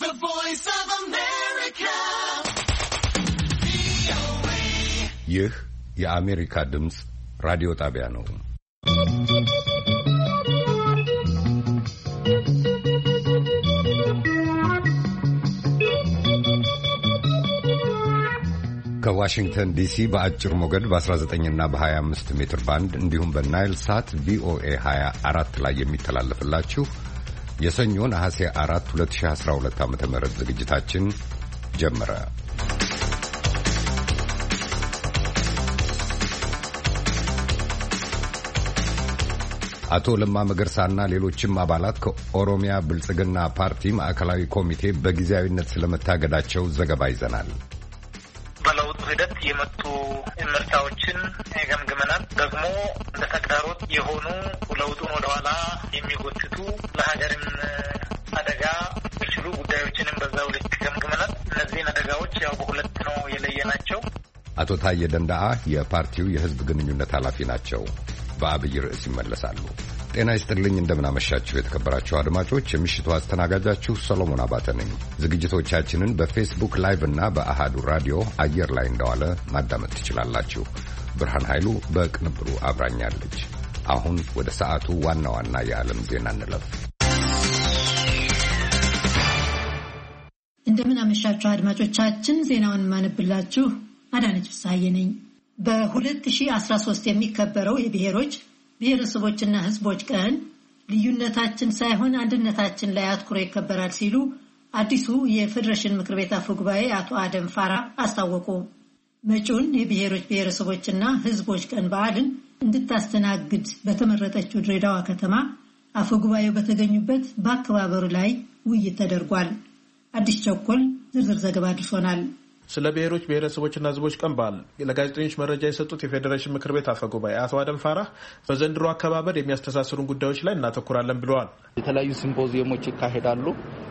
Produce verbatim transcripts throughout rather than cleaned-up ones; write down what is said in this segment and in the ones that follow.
The Voice of America. ይህ የአሜሪካ ድምጽ ራዲዮ ጣቢያ ነው። ከዋሽንግተን ዲሲ በአጭር ሞገድ በ19 እና በ25 ሜትር ባንድ እንዲሁም በናይል ሳት ቪኦኤ ሃያ አራት ላይ የሚተላለፍላችሁ የሰኞ ነሐሴ አራት ሁለት ሺህ አስራ ሁለት ዓመተ ምህረት ዝግጅታችን ጀመረ። አቶ ለማ መገርሳና ሌሎችም አባላት ከኦሮሚያ ብልጽግና ፓርቲ ማዕከላዊ ኮሚቴ በጊዜያዊነት ስለመታገዳቸው ዘገባ ይዘናል። በለውጥ ሂደት የመጡ ምርታዎችን ገምግመናል። ደግሞ ለተግዳሮት የሆኑ ለውጡን ወደኋላ የሚጎትቱ ለሀገርም አደጋ የሚችሉ ጉዳዮችንም በዛው ልክ ገምግመናል። እነዚህን አደጋዎች ያው በሁለት ነው የለየናቸው። አቶ ታዬ ደንዳአ የፓርቲው የሕዝብ ግንኙነት ኃላፊ ናቸው። በአብይ ርዕስ ይመለሳሉ። ጤና ይስጥልኝ፣ እንደምናመሻችሁ የተከበራችሁ አድማጮች። የምሽቱ አስተናጋጃችሁ ሰሎሞን አባተ ነኝ። ዝግጅቶቻችንን በፌስቡክ ላይቭ እና በአሃዱ ራዲዮ አየር ላይ እንደዋለ ማዳመጥ ትችላላችሁ። ብርሃን ኃይሉ በቅንብሩ አብራኛለች። አሁን ወደ ሰዓቱ ዋና ዋና የዓለም ዜና እንለፍ። እንደምናመሻችሁ አድማጮቻችን፣ ዜናውን ማነብላችሁ አዳነች ፍስሐዬ ነኝ። በ2013 የሚከበረው የብሔሮች ብሔረሰቦችና ሕዝቦች ቀን ልዩነታችን ሳይሆን አንድነታችን ላይ አትኩሮ ይከበራል ሲሉ አዲሱ የፌዴሬሽን ምክር ቤት አፈ ጉባኤ አቶ አደም ፋራ አስታወቁ። መጪውን የብሔሮች ብሔረሰቦችና ሕዝቦች ቀን በዓልን እንድታስተናግድ በተመረጠችው ድሬዳዋ ከተማ አፈ ጉባኤው በተገኙበት በአከባበሩ ላይ ውይይት ተደርጓል። አዲስ ቸኮል ዝርዝር ዘገባ አድርሶናል። ስለ ብሔሮች ብሔረሰቦችና ሕዝቦች ቀን በዓል ለጋዜጠኞች መረጃ የሰጡት የፌዴሬሽን ምክር ቤት አፈ ጉባኤ አቶ አደም ፋራ በዘንድሮ አከባበር የሚያስተሳስሩን ጉዳዮች ላይ እናተኩራለን ብለዋል። የተለያዩ ሲምፖዚየሞች ይካሄዳሉ።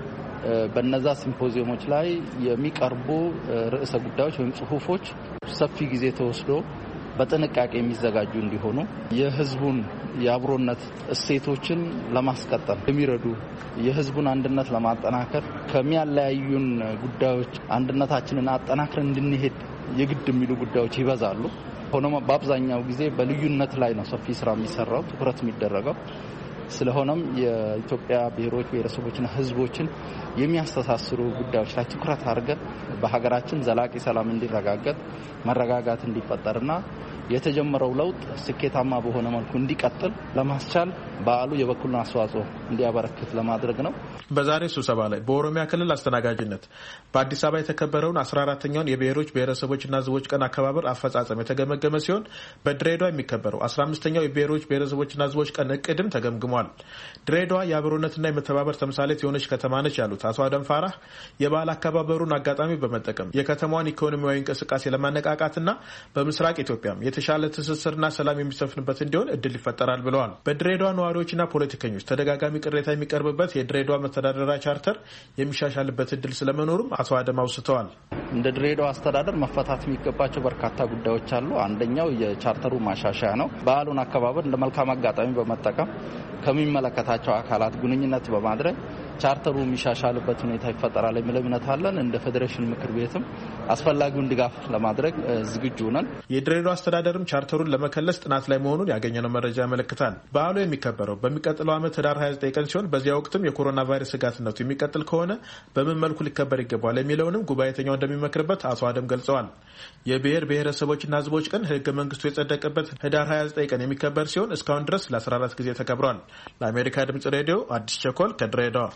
በእነዛ ሲምፖዚየሞች ላይ የሚቀርቡ ርዕሰ ጉዳዮች ወይም ጽሁፎች ሰፊ ጊዜ ተወስዶ በጥንቃቄ የሚዘጋጁ እንዲሆኑ የህዝቡን የአብሮነት እሴቶችን ለማስቀጠል የሚረዱ የህዝቡን አንድነት ለማጠናከር ከሚያለያዩን ጉዳዮች አንድነታችንን አጠናክረን እንድንሄድ የግድ የሚሉ ጉዳዮች ይበዛሉ። ሆኖም በአብዛኛው ጊዜ በልዩነት ላይ ነው ሰፊ ስራ የሚሰራው፣ ትኩረት የሚደረገው። ስለሆነም የኢትዮጵያ ብሔሮች ብሔረሰቦችና ህዝቦችን የሚያስተሳስሩ ጉዳዮች ላይ ትኩረት አድርገን በሀገራችን ዘላቂ ሰላም እንዲረጋገጥ መረጋጋት እንዲፈጠርና የተጀመረው ለውጥ ስኬታማ በሆነ መልኩ እንዲቀጥል ለማስቻል በዓሉ የበኩሉን አስተዋጽኦ እንዲያበረክት ለማድረግ ነው። በዛሬ ስብሰባ ላይ በኦሮሚያ ክልል አስተናጋጅነት በአዲስ አበባ የተከበረውን አስራ አራተኛውን የብሔሮች ብሔረሰቦችና ህዝቦች ቀን አከባበር አፈጻጸም የተገመገመ ሲሆን በድሬዳዋ የሚከበረው አስራ አምስተኛው የብሔሮች ብሔረሰቦችና ህዝቦች ቀን እቅድም ተገምግሟል። ድሬዳዋ የአብሮነትና የመተባበር ተምሳሌት የሆነች ከተማ ነች ያሉት አቶ አደም ፋራ የበዓል አከባበሩን አጋጣሚ በመጠቀም የከተማዋን ኢኮኖሚያዊ እንቅስቃሴ ለማነቃቃትና በምስራቅ ኢትዮጵያም የተሻለ ትስስርና ሰላም የሚሰፍንበት እንዲሆን እድል ይፈጠራል ብለዋል። በድሬዳዋ ነዋሪዎችና ፖለቲከኞች ተደጋጋሚ ቅሬታ የሚቀርብበት የድሬዳዋ መተዳደሪያ ቻርተር የሚሻሻልበት እድል ስለመኖሩም አቶ አደም አውስተዋል። እንደ ድሬዳዋ አስተዳደር መፈታት የሚገባቸው በርካታ ጉዳዮች አሉ። አንደኛው የቻርተሩ ማሻሻያ ነው። በዓሉን አከባበር እንደ መልካም አጋጣሚ በመጠቀም ከሚመለከታቸው አካላት ግንኙነት በማድረግ ቻርተሩ የሚሻሻልበት ሁኔታ ይፈጠራል የሚል እምነት አለን። እንደ ፌዴሬሽን ምክር ቤትም አስፈላጊውን ድጋፍ ለማድረግ ዝግጁ ነን። የድሬዳዋ አስተዳደርም ቻርተሩን ለመከለስ ጥናት ላይ መሆኑን ያገኘነው መረጃ ያመለክታል። በዓሉ የሚከበረው በሚቀጥለው ዓመት ህዳር ሀያ ዘጠኝ ቀን ሲሆን በዚያ ወቅትም የኮሮና ቫይረስ ስጋትነቱ የሚቀጥል ከሆነ በምን መልኩ ሊከበር ይገባል የሚለውንም ጉባኤተኛው እንደሚመክርበት አቶ አደም ገልጸዋል። የብሔር ብሔረሰቦችና ህዝቦች ቀን ህገ መንግስቱ የጸደቀበት ህዳር ሀያ ዘጠኝ ቀን የሚከበር ሲሆን እስካሁን ድረስ ለአስራ አራት ጊዜ ተከብሯል። ለአሜሪካ ድምጽ ሬዲዮ አዲስ ቸኮል ከድሬዳዋ።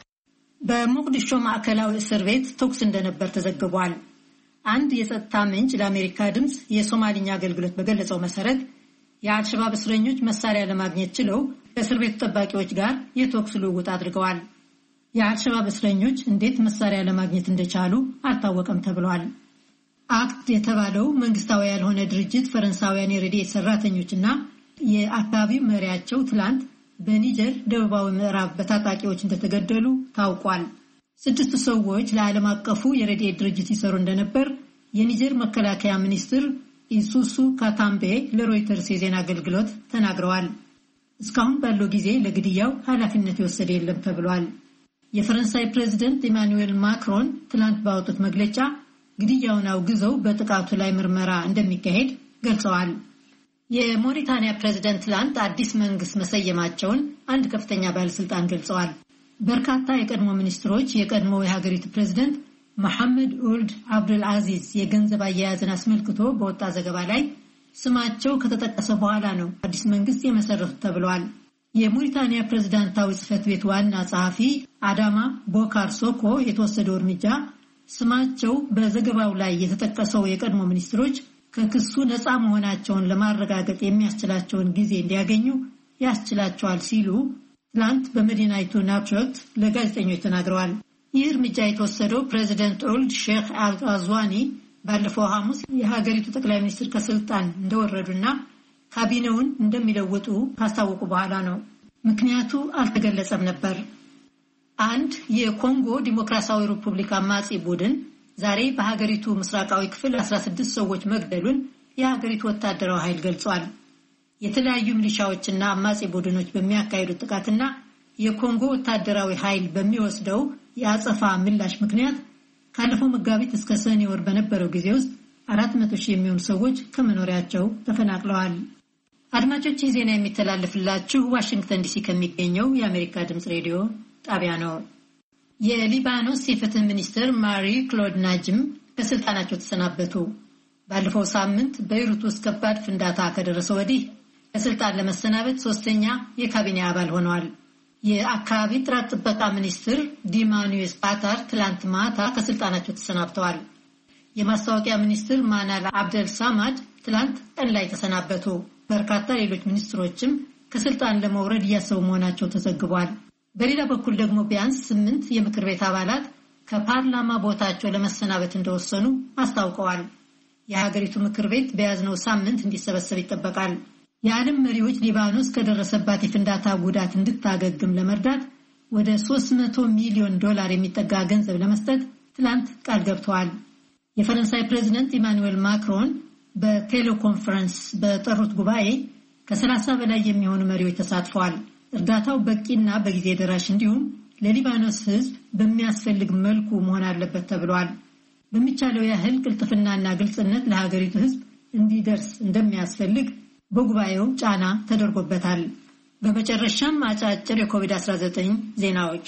በሞቅዲሾ ማዕከላዊ እስር ቤት ተኩስ እንደነበር ተዘግቧል። አንድ የጸጥታ ምንጭ ለአሜሪካ ድምጽ የሶማሊኛ አገልግሎት በገለጸው መሰረት የአልሸባብ እስረኞች መሳሪያ ለማግኘት ችለው ከእስር ቤቱ ጠባቂዎች ጋር የተኩስ ልውውጥ አድርገዋል። የአልሸባብ እስረኞች እንዴት መሳሪያ ለማግኘት እንደቻሉ አልታወቀም ተብሏል። አክት የተባለው መንግስታዊ ያልሆነ ድርጅት ፈረንሳውያን የረድኤት ሰራተኞችና የአካባቢው መሪያቸው ትላንት በኒጀር ደቡባዊ ምዕራብ በታጣቂዎች እንደተገደሉ ታውቋል። ስድስት ሰዎች ለዓለም አቀፉ የረድኤት ድርጅት ይሰሩ እንደነበር የኒጀር መከላከያ ሚኒስትር ኢሱሱ ካታምቤ ለሮይተርስ የዜና አገልግሎት ተናግረዋል። እስካሁን ባለው ጊዜ ለግድያው ኃላፊነት የወሰደ የለም ተብሏል። የፈረንሳይ ፕሬዝዳንት ኢማኑኤል ማክሮን ትላንት ባወጡት መግለጫ ግድያውን አውግዘው በጥቃቱ ላይ ምርመራ እንደሚካሄድ ገልጸዋል። የሞሪታኒያ ፕሬዝዳንት ትላንት አዲስ መንግስት መሰየማቸውን አንድ ከፍተኛ ባለስልጣን ገልጸዋል። በርካታ የቀድሞ ሚኒስትሮች የቀድሞው የሀገሪቱ ፕሬዝዳንት መሐመድ ኡልድ አብዱል አዚዝ የገንዘብ አያያዝን አስመልክቶ በወጣ ዘገባ ላይ ስማቸው ከተጠቀሰ በኋላ ነው አዲስ መንግስት የመሰረቱት ተብሏል። የሞሪታኒያ ፕሬዝዳንታዊ ጽህፈት ቤት ዋና ጸሐፊ አዳማ ቦካር ሶኮ የተወሰደው እርምጃ ስማቸው በዘገባው ላይ የተጠቀሰው የቀድሞ ሚኒስትሮች ከክሱ ነፃ መሆናቸውን ለማረጋገጥ የሚያስችላቸውን ጊዜ እንዲያገኙ ያስችላቸዋል ሲሉ ትላንት በመዲናይቱ ናብሾት ለጋዜጠኞች ተናግረዋል። ይህ እርምጃ የተወሰደው ፕሬዚደንት ኦልድ ሼክ አልጋዝዋኒ ባለፈው ሐሙስ የሀገሪቱ ጠቅላይ ሚኒስትር ከስልጣን እንደወረዱና ካቢኔውን እንደሚለውጡ ካስታወቁ በኋላ ነው። ምክንያቱ አልተገለጸም ነበር። አንድ የኮንጎ ዲሞክራሲያዊ ሪፑብሊክ አማጺ ቡድን ዛሬ በሀገሪቱ ምስራቃዊ ክፍል አስራ ስድስት ሰዎች መግደሉን የሀገሪቱ ወታደራዊ ኃይል ገልጿል። የተለያዩ ሚሊሻዎችና አማጺ ቡድኖች በሚያካሂዱት ጥቃትና የኮንጎ ወታደራዊ ኃይል በሚወስደው የአጸፋ ምላሽ ምክንያት ካለፈው መጋቢት እስከ ሰኔ ወር በነበረው ጊዜ ውስጥ አራት መቶ ሺህ የሚሆኑ ሰዎች ከመኖሪያቸው ተፈናቅለዋል። አድማጮች፣ ይህ ዜና የሚተላለፍላችሁ ዋሽንግተን ዲሲ ከሚገኘው የአሜሪካ ድምፅ ሬዲዮ ጣቢያ ነው። የሊባኖስ የፍትህ ሚኒስትር ማሪ ክሎድ ናጅም ከስልጣናቸው ተሰናበቱ። ባለፈው ሳምንት በቤይሩት ውስጥ ከባድ ፍንዳታ ከደረሰ ወዲህ ከስልጣን ለመሰናበት ሶስተኛ የካቢኔ አባል ሆነዋል። የአካባቢ ጥራት ጥበቃ ሚኒስትር ዲማኑኤስ ፓታር ትላንት ማታ ከስልጣናቸው ተሰናብተዋል። የማስታወቂያ ሚኒስትር ማናል አብደል ሳማድ ትላንት ቀን ላይ ተሰናበቱ። በርካታ ሌሎች ሚኒስትሮችም ከስልጣን ለመውረድ እያሰቡ መሆናቸው ተዘግቧል። በሌላ በኩል ደግሞ ቢያንስ ስምንት የምክር ቤት አባላት ከፓርላማ ቦታቸው ለመሰናበት እንደወሰኑ አስታውቀዋል። የሀገሪቱ ምክር ቤት በያዝነው ሳምንት እንዲሰበሰብ ይጠበቃል። የዓለም መሪዎች ሊባኖስ ከደረሰባት የፍንዳታ ጉዳት እንድታገግም ለመርዳት ወደ ሶስት መቶ ሚሊዮን ዶላር የሚጠጋ ገንዘብ ለመስጠት ትላንት ቃል ገብተዋል። የፈረንሳይ ፕሬዝዳንት ኢማኑኤል ማክሮን በቴሌኮንፈረንስ በጠሩት ጉባኤ ከሰላሳ በላይ የሚሆኑ መሪዎች ተሳትፈዋል። እርዳታው በቂና በጊዜ ደራሽ እንዲሁም ለሊባኖስ ሕዝብ በሚያስፈልግ መልኩ መሆን አለበት ተብሏል። በሚቻለው ያህል ቅልጥፍናና ግልጽነት ለሀገሪቱ ሕዝብ እንዲደርስ እንደሚያስፈልግ በጉባኤው ጫና ተደርጎበታል። በመጨረሻም አጫጭር የኮቪድ አስራ ዘጠኝ ዜናዎች።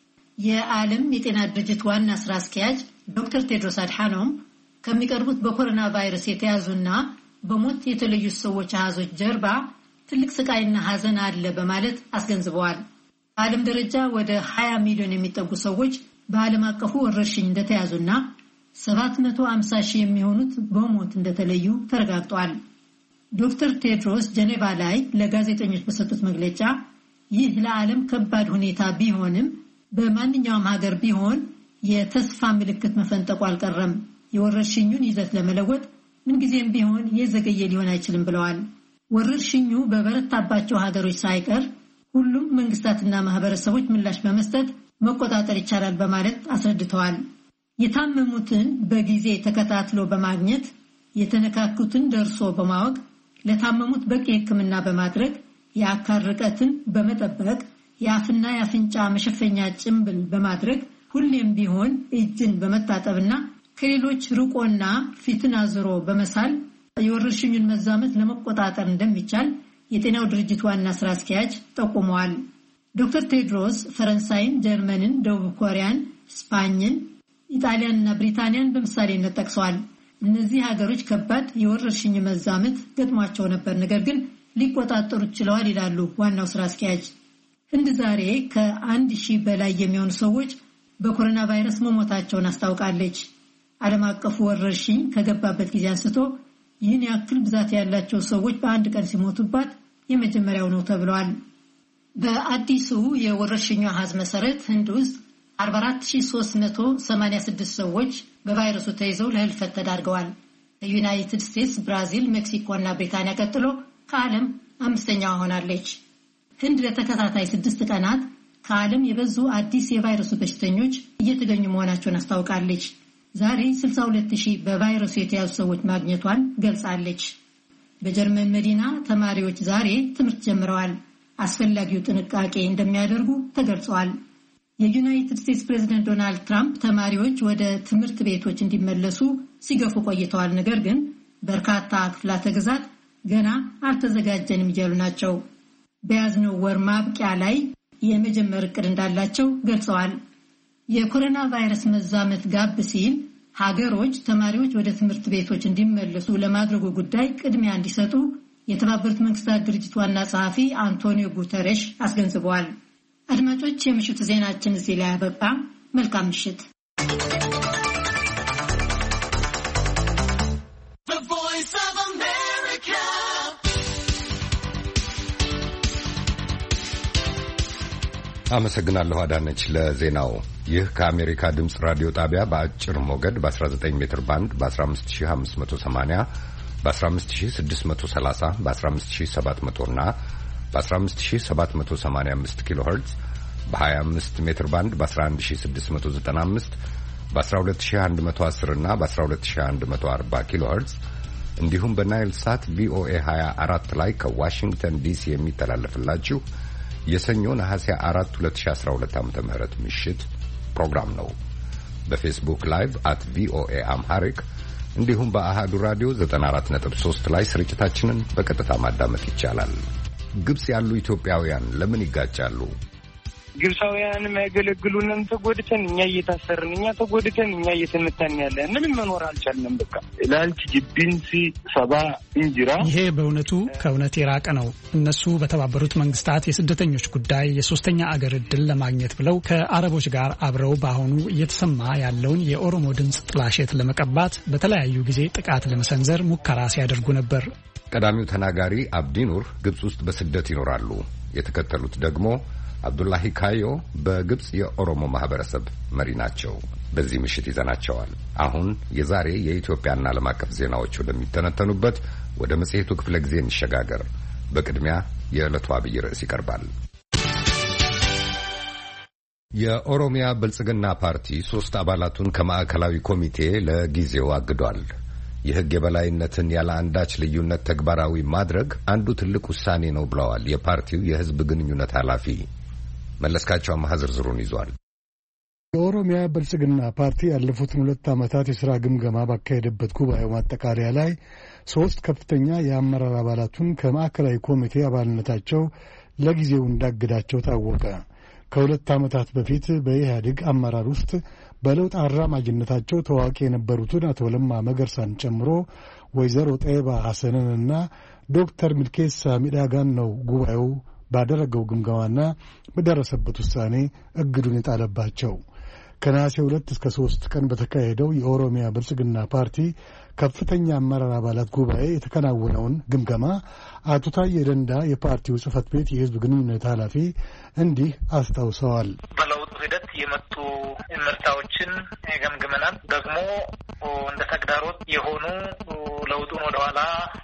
የዓለም የጤና ድርጅት ዋና ስራ አስኪያጅ ዶክተር ቴድሮስ አድሓኖም ከሚቀርቡት በኮሮና ቫይረስ የተያዙና በሞት የተለዩ ሰዎች አሃዞች ጀርባ ትልቅ ስቃይና ሐዘን አለ በማለት አስገንዝበዋል። በዓለም ደረጃ ወደ ሀያ ሚሊዮን የሚጠጉ ሰዎች በዓለም አቀፉ ወረርሽኝ እንደተያዙና ሰባት መቶ ሃምሳ ሺህ የሚሆኑት በሞት እንደተለዩ ተረጋግጧል። ዶክተር ቴድሮስ ጀኔቫ ላይ ለጋዜጠኞች በሰጡት መግለጫ ይህ ለዓለም ከባድ ሁኔታ ቢሆንም በማንኛውም ሀገር ቢሆን የተስፋ ምልክት መፈንጠቁ አልቀረም። የወረርሽኙን ይዘት ለመለወጥ ምንጊዜም ቢሆን የዘገየ ሊሆን አይችልም ብለዋል። ወረርሽኙ በበረታባቸው ሀገሮች ሳይቀር ሁሉም መንግስታትና ማህበረሰቦች ምላሽ በመስጠት መቆጣጠር ይቻላል በማለት አስረድተዋል። የታመሙትን በጊዜ ተከታትሎ በማግኘት የተነካኩትን ደርሶ በማወቅ ለታመሙት በቂ ሕክምና በማድረግ የአካል ርቀትን በመጠበቅ የአፍና የአፍንጫ መሸፈኛ ጭንብል በማድረግ ሁሌም ቢሆን እጅን በመታጠብና ከሌሎች ርቆና ፊትን አዝሮ በመሳል የወረርሽኙን መዛመት ለመቆጣጠር እንደሚቻል የጤናው ድርጅት ዋና ስራ አስኪያጅ ጠቁመዋል። ዶክተር ቴድሮስ ፈረንሳይን፣ ጀርመንን፣ ደቡብ ኮሪያን፣ ስፓኝን፣ ኢጣሊያንና ብሪታንያን በምሳሌነት ጠቅሰዋል። እነዚህ ሀገሮች ከባድ የወረርሽኝ መዛመት ገጥሟቸው ነበር፣ ነገር ግን ሊቆጣጠሩ ችለዋል ይላሉ ዋናው ስራ አስኪያጅ። ህንድ ዛሬ ከአንድ ሺህ በላይ የሚሆኑ ሰዎች በኮሮና ቫይረስ መሞታቸውን አስታውቃለች። ዓለም አቀፉ ወረርሽኝ ከገባበት ጊዜ አንስቶ ይህን ያክል ብዛት ያላቸው ሰዎች በአንድ ቀን ሲሞቱባት የመጀመሪያው ነው ተብሏል። በአዲሱ የወረርሽኙ አሃዝ መሰረት ህንድ ውስጥ አርባ አራት ሺህ ሶስት መቶ ሰማንያ ስድስት ሰዎች በቫይረሱ ተይዘው ለህልፈት ተዳርገዋል። ከዩናይትድ ስቴትስ፣ ብራዚል፣ ሜክሲኮ እና ብሪታንያ ቀጥሎ ከዓለም አምስተኛዋ ሆናለች። ህንድ ለተከታታይ ስድስት ቀናት ከዓለም የበዙ አዲስ የቫይረሱ በሽተኞች እየተገኙ መሆናቸውን አስታውቃለች። ዛሬ ስልሳ ሁለት ሺህ በቫይረሱ የተያዙ ሰዎች ማግኘቷን ገልጻለች። በጀርመን መዲና ተማሪዎች ዛሬ ትምህርት ጀምረዋል። አስፈላጊው ጥንቃቄ እንደሚያደርጉ ተገልጿል። የዩናይትድ ስቴትስ ፕሬዝዳንት ዶናልድ ትራምፕ ተማሪዎች ወደ ትምህርት ቤቶች እንዲመለሱ ሲገፉ ቆይተዋል። ነገር ግን በርካታ ክፍላተ ግዛት ገና አልተዘጋጀንም እያሉ ናቸው። በያዝነው ወር ማብቂያ ላይ የመጀመር እቅድ እንዳላቸው ገልጸዋል። የኮሮና ቫይረስ መዛመት ጋብ ሲል ሀገሮች ተማሪዎች ወደ ትምህርት ቤቶች እንዲመለሱ ለማድረጉ ጉዳይ ቅድሚያ እንዲሰጡ የተባበሩት መንግስታት ድርጅት ዋና ጸሐፊ አንቶኒዮ ጉተሬሽ አስገንዝበዋል። አድማጮች፣ የምሽቱ ዜናችን እዚህ ላይ አበቃ። መልካም ምሽት። አመሰግናለሁ አዳነች ለዜናው። ይህ ከአሜሪካ ድምፅ ራዲዮ ጣቢያ በአጭር ሞገድ በ19 ሜትር ባንድ በ15580 በ15630 በ15700 እና በ15785 ኪሎ ሄርትዝ በ25 ሜትር ባንድ በ11695 በ12110 እና በ12140 ኪሎ ሄርትዝ እንዲሁም በናይል ሳት ቪኦኤ ሃያ አራት ላይ ከዋሽንግተን ዲሲ የሚተላለፍላችሁ የሰኞ ነሐሴ አራት ሁለት ሺህ አስራ ሁለት ዓመተ ምህረት ምሽት ፕሮግራም ነው። በፌስቡክ ላይቭ አት ቪኦኤ አምሃሪክ እንዲሁም በአሃዱ ራዲዮ ዘጠና አራት ነጥብ ሶስት ላይ ስርጭታችንን በቀጥታ ማዳመጥ ይቻላል። ግብጽ ያሉ ኢትዮጵያውያን ለምን ይጋጫሉ? ግብፃውያን የሚያገለግሉንም ተጎድተን እኛ እየታሰርን እኛ ተጎድተን እኛ እየተመታን ያለን ምንም መኖር አልቻልንም። በቃ ላንቺ ጅቢንሲ ሰባ እንጅራ። ይሄ በእውነቱ ከእውነት የራቀ ነው። እነሱ በተባበሩት መንግስታት የስደተኞች ጉዳይ የሶስተኛ አገር እድል ለማግኘት ብለው ከአረቦች ጋር አብረው በአሁኑ እየተሰማ ያለውን የኦሮሞ ድምፅ ጥላሸት ለመቀባት በተለያዩ ጊዜ ጥቃት ለመሰንዘር ሙከራ ሲያደርጉ ነበር። ቀዳሚው ተናጋሪ አብዲ ኑር ግብጽ ውስጥ በስደት ይኖራሉ። የተከተሉት ደግሞ አብዱላሂ ካዮ በግብጽ የኦሮሞ ማህበረሰብ መሪ ናቸው። በዚህ ምሽት ይዘናቸዋል። አሁን የዛሬ የኢትዮጵያና ዓለም አቀፍ ዜናዎች ወደሚተነተኑበት ወደ መጽሔቱ ክፍለ ጊዜ እንሸጋገር። በቅድሚያ የዕለቱ አብይ ርዕስ ይቀርባል። የኦሮሚያ ብልጽግና ፓርቲ ሶስት አባላቱን ከማዕከላዊ ኮሚቴ ለጊዜው አግዷል። የሕግ የበላይነትን ያለ አንዳች ልዩነት ተግባራዊ ማድረግ አንዱ ትልቅ ውሳኔ ነው ብለዋል የፓርቲው የሕዝብ ግንኙነት ኃላፊ። መለስካቸው አማሃ ዝርዝሩን ይዟል። የኦሮሚያ ብልጽግና ፓርቲ ያለፉትን ሁለት ዓመታት የሥራ ግምገማ ባካሄደበት ጉባኤው ማጠቃለያ ላይ ሶስት ከፍተኛ የአመራር አባላቱን ከማዕከላዊ ኮሚቴ አባልነታቸው ለጊዜው እንዳገዳቸው ታወቀ። ከሁለት ዓመታት በፊት በኢህአዴግ አመራር ውስጥ በለውጥ አራማጅነታቸው ታዋቂ የነበሩትን አቶ ለማ መገርሳን ጨምሮ ወይዘሮ ጠይባ ሐሰንንና ዶክተር ሚልኬሳ ሚዳጋን ነው ጉባኤው ባደረገው ግምገማና በደረሰበት ውሳኔ እግዱን የጣለባቸው። ከነሐሴ ሁለት እስከ ሶስት ቀን በተካሄደው የኦሮሚያ ብልጽግና ፓርቲ ከፍተኛ አመራር አባላት ጉባኤ የተከናወነውን ግምገማ አቶ ታዬ ደንዳ የፓርቲው ጽህፈት ቤት የህዝብ ግንኙነት ኃላፊ እንዲህ አስታውሰዋል። በለውጡ ሂደት የመጡ ምርታዎችን ገምግመናል። ደግሞ እንደ ተግዳሮት የሆኑ ለውጡን ወደኋላ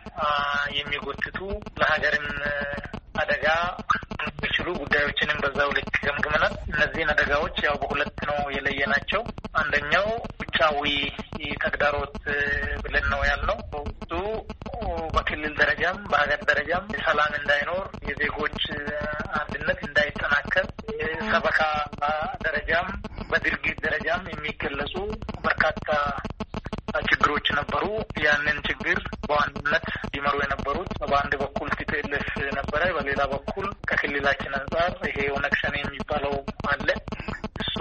የሚጎትቱ ለሀገርም አደጋ የሚችሉ ጉዳዮችንም በዛው ልክ ገምግመናል። እነዚህን አደጋዎች ያው በሁለት ነው የለየናቸው። አንደኛው ውጫዊ ተግዳሮት ብለን ነው ያልነው። እሱ በክልል ደረጃም በሀገር ደረጃም ሰላም እንዳይኖር፣ የዜጎች አንድነት እንዳይጠናከር፣ ሰበካ ደረጃም በድርጊት ደረጃም የሚገለጹ በርካታ ችግሮች ነበሩ። ያንን ችግር በዋናነት ሊመሩ የነበሩት በአንድ በኩል ቲፒኤልኤፍ ነበረ፣ በሌላ በኩል ከክልላችን አንጻር ይሄ ኦነግ ሸኔ የሚባለው አለ። እሱ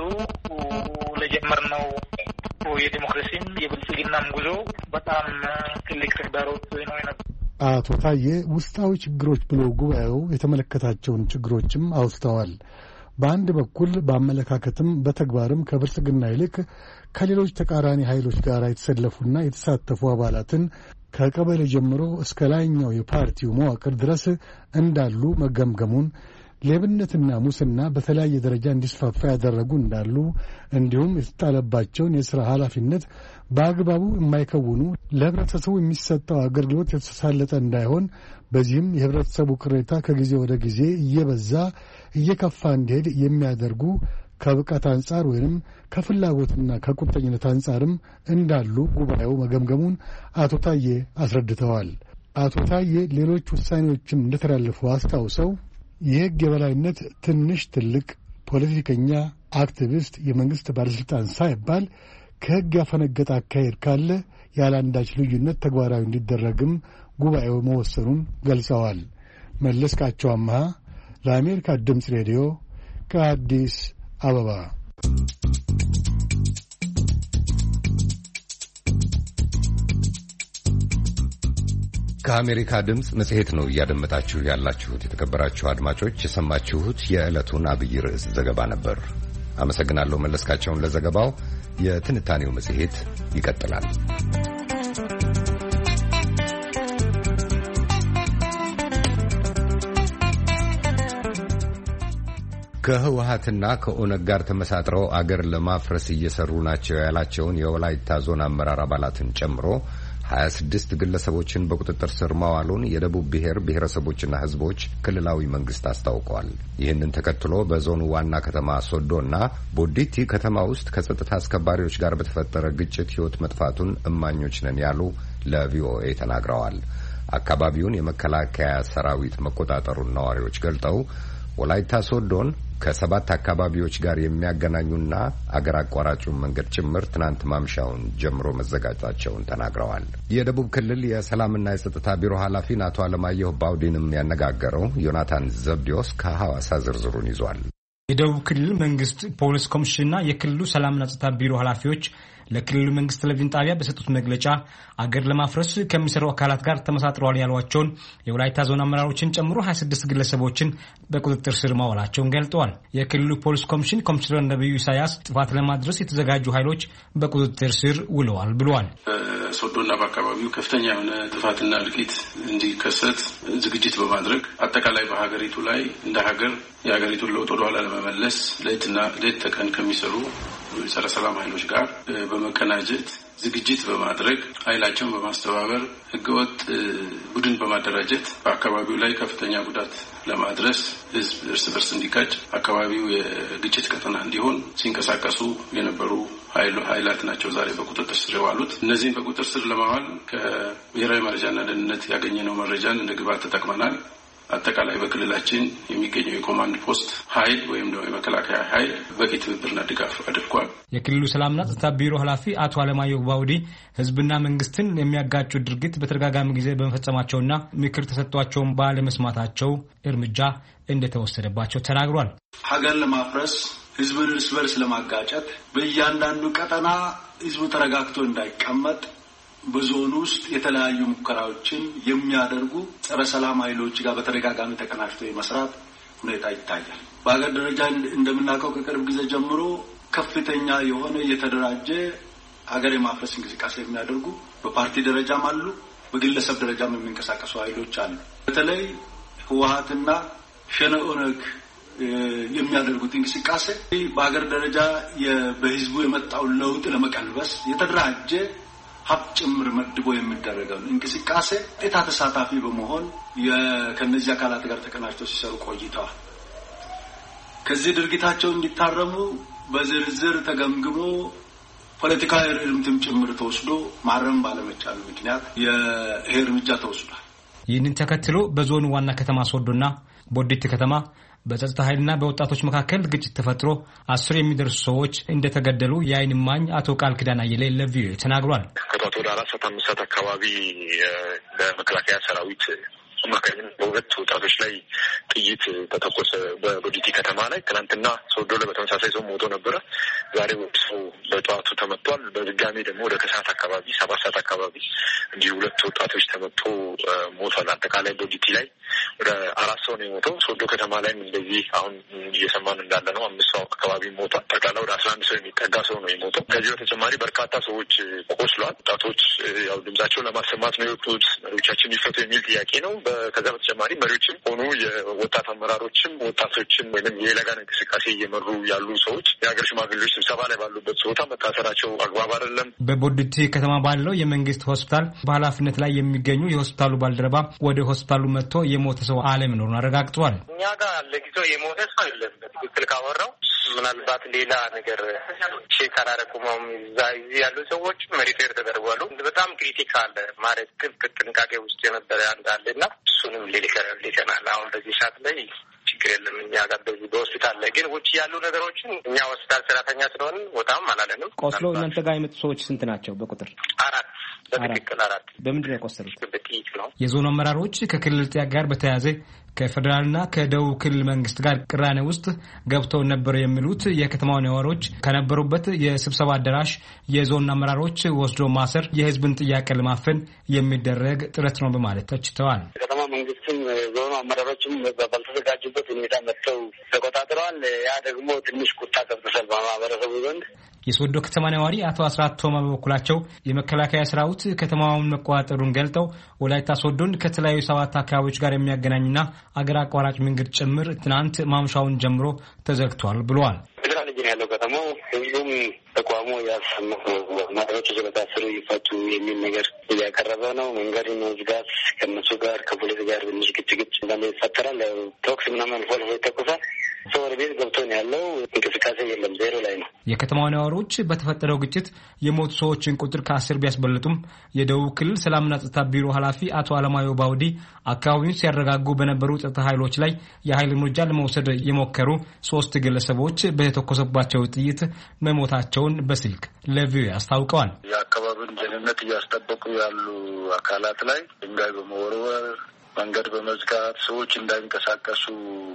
ለጀመርነው የዲሞክራሲም የብልጽግናም ጉዞ በጣም ትልቅ ተግዳሮት ነው የነበረው። አቶ ታዬ ውስጣዊ ችግሮች ብለው ጉባኤው የተመለከታቸውን ችግሮችም አውስተዋል። በአንድ በኩል በአመለካከትም በተግባርም ከብልጽግና ይልቅ ከሌሎች ተቃራኒ ኃይሎች ጋር የተሰለፉና የተሳተፉ አባላትን ከቀበሌ ጀምሮ እስከ ላይኛው የፓርቲው መዋቅር ድረስ እንዳሉ መገምገሙን፣ ሌብነትና ሙስና በተለያየ ደረጃ እንዲስፋፋ ያደረጉ እንዳሉ፣ እንዲሁም የተጣለባቸውን የሥራ ኃላፊነት በአግባቡ የማይከውኑ፣ ለህብረተሰቡ የሚሰጠው አገልግሎት የተሳለጠ እንዳይሆን፣ በዚህም የህብረተሰቡ ቅሬታ ከጊዜ ወደ ጊዜ እየበዛ እየከፋ እንዲሄድ የሚያደርጉ ከብቃት አንጻር ወይንም ከፍላጎትና ከቁርጠኝነት አንጻርም እንዳሉ ጉባኤው መገምገሙን አቶ ታዬ አስረድተዋል። አቶ ታዬ ሌሎች ውሳኔዎችም እንደተላለፉ አስታውሰው የሕግ የበላይነት ትንሽ ትልቅ፣ ፖለቲከኛ አክቲቪስት የመንግስት ባለስልጣን ሳይባል ከህግ ያፈነገጠ አካሄድ ካለ ያላንዳች ልዩነት ተግባራዊ እንዲደረግም ጉባኤው መወሰኑን ገልጸዋል። መለስካቸው አምሃ ለአሜሪካ ድምፅ ሬዲዮ ከአዲስ አበባ። ከአሜሪካ ድምፅ መጽሔት ነው እያደመጣችሁ ያላችሁት። የተከበራችሁ አድማጮች፣ የሰማችሁት የዕለቱን አብይ ርዕስ ዘገባ ነበር። አመሰግናለሁ መለስካቸውን ለዘገባው። የትንታኔው መጽሔት ይቀጥላል። ከህወሓትና ከኦነግ ጋር ተመሳጥረው አገር ለማፍረስ እየሰሩ ናቸው ያላቸውን የወላይታ ዞን አመራር አባላትን ጨምሮ ሀያ ስድስት ግለሰቦችን በቁጥጥር ስር ማዋሉን የደቡብ ብሔር ብሔረሰቦችና ህዝቦች ክልላዊ መንግስት አስታውቋል። ይህንን ተከትሎ በዞኑ ዋና ከተማ ሶዶና ቦዲቲ ከተማ ውስጥ ከጸጥታ አስከባሪዎች ጋር በተፈጠረ ግጭት ህይወት መጥፋቱን እማኞች ነን ያሉ ለቪኦኤ ተናግረዋል። አካባቢውን የመከላከያ ሰራዊት መቆጣጠሩን ነዋሪዎች ገልጠው ወላይታ ሶዶን ከሰባት አካባቢዎች ጋር የሚያገናኙና አገር አቋራጩን መንገድ ጭምር ትናንት ማምሻውን ጀምሮ መዘጋጀታቸውን ተናግረዋል። የደቡብ ክልል የሰላምና የጸጥታ ቢሮ ኃላፊን አቶ አለማየሁ ባውዲንም ያነጋገረው ዮናታን ዘብዲዮስ ከሐዋሳ ዝርዝሩን ይዟል። የደቡብ ክልል መንግስት ፖሊስ ኮሚሽንና የክልሉ ሰላምና ጸጥታ ቢሮ ኃላፊዎች ለክልሉ መንግስት ቴሌቪዥን ጣቢያ በሰጡት መግለጫ አገር ለማፍረስ ከሚሰሩ አካላት ጋር ተመሳጥረዋል ያሏቸውን የወላይታ ዞን አመራሮችን ጨምሮ ሀያ ስድስት ግለሰቦችን በቁጥጥር ስር ማዋላቸውን ገልጠዋል። የክልሉ ፖሊስ ኮሚሽን ኮሚሽነር ነብዩ ኢሳያስ ጥፋት ለማድረስ የተዘጋጁ ኃይሎች በቁጥጥር ስር ውለዋል ብለዋል። ሶዶና በአካባቢው ከፍተኛ የሆነ ጥፋትና እልቂት እንዲከሰት ዝግጅት በማድረግ አጠቃላይ በሀገሪቱ ላይ እንደ ሀገር የሀገሪቱን ለውጥ ወደኋላ ለመመለስ ሌትና ሌት ተቀን ከሚሰሩ ጸረ ሰላም ኃይሎች ጋር በመቀናጀት ዝግጅት በማድረግ ኃይላቸውን በማስተባበር ህገወጥ ቡድን በማደራጀት በአካባቢው ላይ ከፍተኛ ጉዳት ለማድረስ ህዝብ እርስ በርስ እንዲጋጭ አካባቢው የግጭት ቀጠና እንዲሆን ሲንቀሳቀሱ የነበሩ ኃይላት ናቸው ዛሬ በቁጥጥር ስር የዋሉት። እነዚህን በቁጥጥር ስር ለማዋል ከብሔራዊ መረጃና ደህንነት ያገኘነው መረጃን እንደ ግብዓት ተጠቅመናል። አጠቃላይ በክልላችን የሚገኘው የኮማንድ ፖስት ኃይል ወይም ደግሞ የመከላከያ ኃይል በቂ ትብብርና ድጋፍ አድርጓል። የክልሉ ሰላምና ጸጥታ ቢሮ ኃላፊ አቶ አለማየሁ ባውዲ ህዝብና መንግስትን የሚያጋጩ ድርጊት በተደጋጋሚ ጊዜ በመፈጸማቸውና ምክር ተሰጥቷቸውን ባለመስማታቸው እርምጃ እንደተወሰደባቸው ተናግሯል። ሀገር ለማፍረስ ህዝብን እርስ በርስ ለማጋጨት በእያንዳንዱ ቀጠና ህዝቡ ተረጋግቶ እንዳይቀመጥ በዞኑ ውስጥ የተለያዩ ሙከራዎችን የሚያደርጉ ጸረ ሰላም ኃይሎች ጋር በተደጋጋሚ ተቀናጅቶ የመስራት ሁኔታ ይታያል። በአገር ደረጃ እንደምናውቀው ከቅርብ ጊዜ ጀምሮ ከፍተኛ የሆነ የተደራጀ ሀገር የማፍረስ እንቅስቃሴ የሚያደርጉ በፓርቲ ደረጃም አሉ፣ በግለሰብ ደረጃም የሚንቀሳቀሱ ኃይሎች አሉ። በተለይ ህወሓትና ሸኔ ኦነግ የሚያደርጉት እንቅስቃሴ በአገር ደረጃ በህዝቡ የመጣውን ለውጥ ለመቀልበስ የተደራጀ ሀብት ጭምር መድቦ የሚደረገው እንቅስቃሴ እታ ተሳታፊ በመሆን ከነዚህ አካላት ጋር ተቀናጅተው ሲሰሩ ቆይተዋል። ከዚህ ድርጊታቸው እንዲታረሙ በዝርዝር ተገምግሞ ፖለቲካዊ እርምትም ጭምር ተወስዶ ማረም ባለመቻሉ ምክንያት ይሄ እርምጃ ተወስዷል። ይህንን ተከትሎ በዞኑ ዋና ከተማ ሶዶና ቦዲቲ ከተማ በጸጥታ ኃይልና በወጣቶች መካከል ግጭት ተፈጥሮ አስር የሚደርሱ ሰዎች እንደተገደሉ የዓይን እማኝ አቶ ቃል ኪዳን አየለ ለቪኦኤ ተናግሯል። ከጠዋት ወደ አራት ሰዓት አምስት ሰዓት አካባቢ በመከላከያ ሰራዊት አማካኝነት በሁለት ወጣቶች ላይ ጥይት ተተኮሰ በቦዲቲ ከተማ ላይ። ትናንትና ሶዶ ላይ በተመሳሳይ ሰው ሞቶ ነበረ። ዛሬ ወደ ሰው በጠዋቱ ተመቷል። በድጋሚ ደግሞ ወደ ከሰዓት አካባቢ ሰባት ሰዓት አካባቢ እንዲሁ ሁለት ወጣቶች ተመቶ ሞቷል። አጠቃላይ ቦዲቲ ላይ ወደ አራት ሰው ነው የሞተው። ሶዶ ከተማ ላይም እንደዚህ አሁን እየሰማን እንዳለ ነው አምስት ሰው አካባቢ ሞቷል። ጠቅላላ ወደ አስራ አንድ ሰው የሚጠጋ ሰው ነው የሞተው። ከዚህ በተጨማሪ በርካታ ሰዎች ቆስሏል። ወጣቶች ያው ድምጻቸውን ለማሰማት ነው የወጡት። መሪዎቻችን ይፈቱ የሚል ጥያቄ ነው። ከዛ በተጨማሪ መሪዎችም ሆኑ የወጣት አመራሮችም ወጣቶችም ወይም የለጋን እንቅስቃሴ እየመሩ ያሉ ሰዎች የሀገር ሽማግሌዎች ስብሰባ ላይ ባሉበት ቦታ መታሰራቸው አግባብ አይደለም። በቦዲቲ ከተማ ባለው የመንግስት ሆስፒታል በኃላፊነት ላይ የሚገኙ የሆስፒታሉ ባልደረባ ወደ ሆስፒታሉ መጥቶ የሞተ ሰው አለመኖሩን አረጋግጠዋል። እኛ ጋር ለጊዜው የሞተ ሰው የለም። በትክክል ካወራው ምናልባት ሌላ ነገር ቼክ አላረቁም። እዛ እዚህ ያሉ ሰዎች ሪፌር ተደርጓሉ። በጣም ክሪቲካል ማለት ጥንቃቄ ውስጥ የነበረ አንድ አለና እሱንም ሊከናል። አሁን በዚህ ሰዓት ላይ ችግር የለም እኛ ጋር በዚህ በሆስፒታል ላይ ግን ውጭ ያሉ ነገሮችን እኛ ሆስፒታል ሰራተኛ ስለሆን ወጣም አላለንም። ቆስሎ እናንተ ጋር የመጡ ሰዎች ስንት ናቸው በቁጥር? አራት በትክክል አራት። በምንድን ነው የቆሰሉት? በጥይት ነው። የዞን አመራሮች ከክልል ጥያቄ ጋር በተያያዘ ከፌደራልና ከደቡብ ክልል መንግስት ጋር ቅራኔ ውስጥ ገብተው ነበር የሚሉት የከተማው ነዋሪዎች ከነበሩበት የስብሰባ አዳራሽ የዞን አመራሮች ወስዶ ማሰር የህዝብን ጥያቄ ለማፈን የሚደረግ ጥረት ነው በማለት ተችተዋል። ከተማ መንግስትም ዞኑ አመራሮችም ባልተዘጋጁበት ሁኔታ መጥተው ተቆጣጥረዋል። ያ ደግሞ ትንሽ ቁጣ ቀስቅሷል በማህበረሰቡ ዘንድ። የሶዶ ከተማ ነዋሪ አቶ አስራት ቶማ በበኩላቸው የመከላከያ ሰራዊት ከተማውን መቆጣጠሩን ገልጠው ወላይታ ሶዶን ከተለያዩ ሰባት አካባቢዎች ጋር የሚያገናኝና አገር አቋራጭ መንገድ ጭምር ትናንት ማምሻውን ጀምሮ ተዘግቷል ብለዋል። ፌደራል ግን ያለው ከተማው ሁሉም ተቋሙ ያሰማው ማድረግ ስለታሰሩ ይፈቱ የሚል ነገር እያቀረበ ነው። መንገድ መዝጋት ከነሱ ጋር ከፖሊስ ጋር ትንሽ ግጭግጭ እንደሚፈጠራል። ቶክስ ምናምን አልፎ አልፎ ይተኩሳል። ሰው ወደ ቤት ገብቶ ነው ያለው። እንቅስቃሴ የለም፣ ዜሮ ላይ ነው። የከተማው ነዋሪዎች በተፈጠረው ግጭት የሞቱ ሰዎችን ቁጥር ከአስር ቢያስበልጡም የደቡብ ክልል ሰላምና ጸጥታ ቢሮ ኃላፊ አቶ አለማዮ ባውዲ አካባቢውን ሲያረጋጉ በነበሩ ጸጥታ ኃይሎች ላይ የኃይል እርምጃ ለመውሰድ የሞከሩ ሶስት ግለሰቦች በተኮሰባቸው ጥይት መሞታቸውን በስልክ ለቪኦኤ አስታውቀዋል። የአካባቢውን ደህንነት እያስጠበቁ ያሉ አካላት ላይ ድንጋይ በመወርወር መንገድ በመዝጋት ሰዎች እንዳይንቀሳቀሱ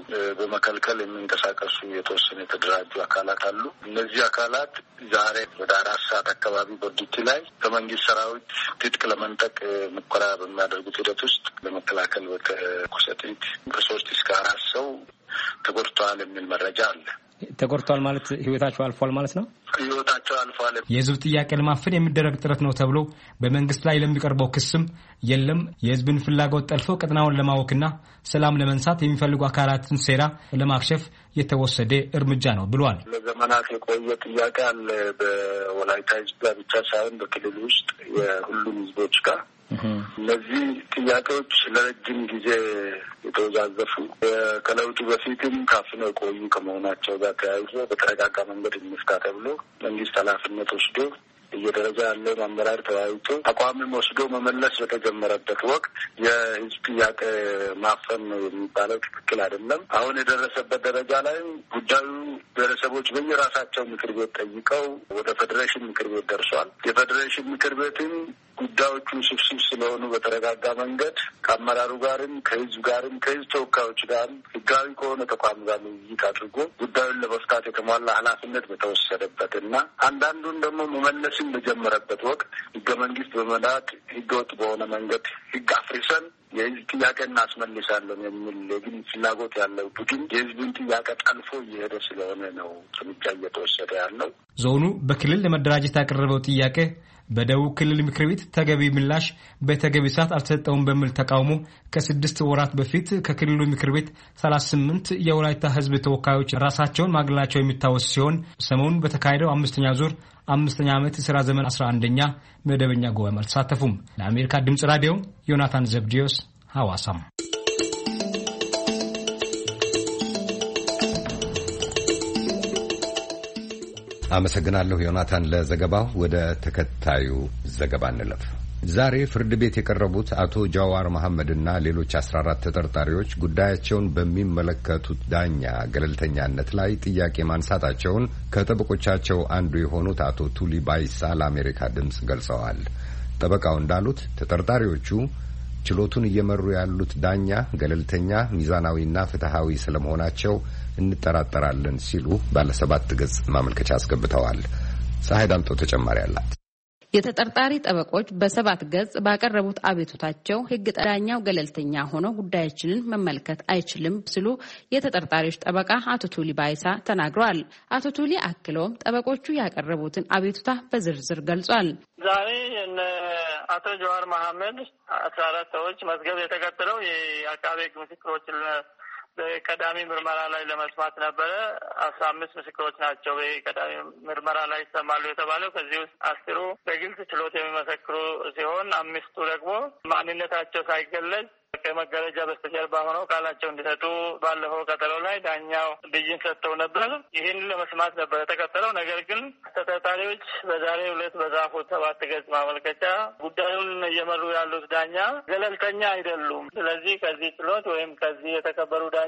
በመከልከል የሚንቀሳቀሱ የተወሰኑ የተደራጁ አካላት አሉ። እነዚህ አካላት ዛሬ ወደ አራት ሰዓት አካባቢ በዱቲ ላይ ከመንግስት ሰራዊት ትጥቅ ለመንጠቅ ሙከራ በሚያደርጉት ሂደት ውስጥ ለመከላከል በተኮሰ ጥይት ከሶስት እስከ አራት ሰው ተጎድተዋል የሚል መረጃ አለ። ተጎድተዋል ማለት ህይወታቸው አልፏል ማለት ነው። ህይወታቸው አልፏል። የህዝብ ጥያቄ ለማፈን የሚደረግ ጥረት ነው ተብሎ በመንግስት ላይ ለሚቀርበው ክስም የለም የህዝብን ፍላጎት ጠልፎ ቀጠናውን ለማወክና ሰላም ለመንሳት የሚፈልጉ አካላትን ሴራ ለማክሸፍ የተወሰደ እርምጃ ነው ብሏል። ለዘመናት የቆየ ጥያቄ አለ በወላይታ ህዝብ ጋር ብቻ ሳይሆን በክልል ውስጥ የሁሉም ህዝቦች ጋር እነዚህ ጥያቄዎች ለረጅም ጊዜ የተወዛዘፉ ከለውጡ በፊትም ካፍነው የቆዩ ከመሆናቸው ጋር ተያይዞ በተረጋጋ መንገድ እንፍታ ተብሎ መንግስት ኃላፊነት ወስዶ እየደረጃ ያለውን አመራር ተወያይቶ አቋምም ወስዶ መመለስ በተጀመረበት ወቅት የህዝብ ጥያቄ ማፈን ነው የሚባለው ትክክል አይደለም። አሁን የደረሰበት ደረጃ ላይ ጉዳዩ ብሔረሰቦች በየራሳቸው ምክር ቤት ጠይቀው ወደ ፌዴሬሽን ምክር ቤት ደርሷል። የፌዴሬሽን ምክር ቤትም ጉዳዮቹ ስብስብ ስለሆኑ በተረጋጋ መንገድ ከአመራሩ ጋርም ከህዝብ ጋርም ከህዝብ ተወካዮች ጋርም ህጋዊ ከሆነ ተቋም ጋር ውይይት አድርጎ ጉዳዩን ለመፍታት የተሟላ ኃላፊነት በተወሰደበት እና አንዳንዱን ደግሞ መመለስን በጀመረበት ወቅት ህገ መንግስት በመናድ ህገወጥ በሆነ መንገድ ህግ አፍርሰን የህዝብ ጥያቄ እናስመልሳለን የሚል የግል ፍላጎት ያለው ቡድን የህዝብን ጥያቄ ጠልፎ እየሄደ ስለሆነ ነው እርምጃ እየተወሰደ ያለው። ዞኑ በክልል ለመደራጀት ያቀረበው ጥያቄ በደቡብ ክልል ምክር ቤት ተገቢ ምላሽ በተገቢ ሰዓት አልተሰጠውም በሚል ተቃውሞ ከስድስት ወራት በፊት ከክልሉ ምክር ቤት ሰላሳ ስምንት የወላይታ ህዝብ ተወካዮች ራሳቸውን ማግለላቸው የሚታወስ ሲሆን ሰሞኑን በተካሄደው አምስተኛ ዙር አምስተኛ ዓመት ስራ ዘመን አስራ አንደኛ መደበኛ ጉባኤ አልተሳተፉም። ለአሜሪካ ድምጽ ራዲዮ ዮናታን ዘብዲዮስ ሐዋሳም። አመሰግናለሁ ዮናታን ለዘገባው። ወደ ተከታዩ ዘገባ እንለፍ። ዛሬ ፍርድ ቤት የቀረቡት አቶ ጃዋር መሐመድና ሌሎች አስራ አራት ተጠርጣሪዎች ጉዳያቸውን በሚመለከቱት ዳኛ ገለልተኛነት ላይ ጥያቄ ማንሳታቸውን ከጠበቆቻቸው አንዱ የሆኑት አቶ ቱሊ ባይሳ ለአሜሪካ ድምጽ ገልጸዋል። ጠበቃው እንዳሉት ተጠርጣሪዎቹ ችሎቱን እየመሩ ያሉት ዳኛ ገለልተኛ፣ ሚዛናዊና ፍትሃዊ ስለመሆናቸው እንጠራጠራለን ሲሉ ባለሰባት ገጽ ማመልከቻ አስገብተዋል። ፀሐይ ዳምጦ ተጨማሪ አላት። የተጠርጣሪ ጠበቆች በሰባት ገጽ ባቀረቡት አቤቱታቸው ህግ ዳኛው ገለልተኛ ሆኖ ጉዳያችንን መመልከት አይችልም ሲሉ የተጠርጣሪዎች ጠበቃ አቶ ቱሊ ባይሳ ተናግረዋል። አቶ ቱሊ አክለውም ጠበቆቹ ያቀረቡትን አቤቱታ በዝርዝር ገልጿል። ዛሬ እነ አቶ ጃዋር መሐመድ አስራ አራት ሰዎች መዝገብ የተከተለው የአቃቤ ህግ ምስክሮችን በቀዳሚ ምርመራ ላይ ለመስማት ነበረ። አስራ አምስት ምስክሮች ናቸው በቀዳሚ ምርመራ ላይ ይሰማሉ የተባለው። ከዚህ ውስጥ አስሩ በግልጽ ችሎት የሚመሰክሩ ሲሆን አምስቱ ደግሞ ማንነታቸው ሳይገለጽ ከመጋረጃ በስተጀርባ ሆነው ቃላቸው እንዲሰጡ ባለፈው ቀጠሮ ላይ ዳኛው ብይን ሰጥተው ነበር። ይህን ለመስማት ነበር የተቀጠለው። ነገር ግን ተጠርጣሪዎች በዛሬው ዕለት በጻፉት ሰባት ገጽ ማመልከቻ ጉዳዩን እየመሩ ያሉት ዳኛ ገለልተኛ አይደሉም፣ ስለዚህ ከዚህ ችሎት ወይም ከዚህ የተከበሩ ዳኛ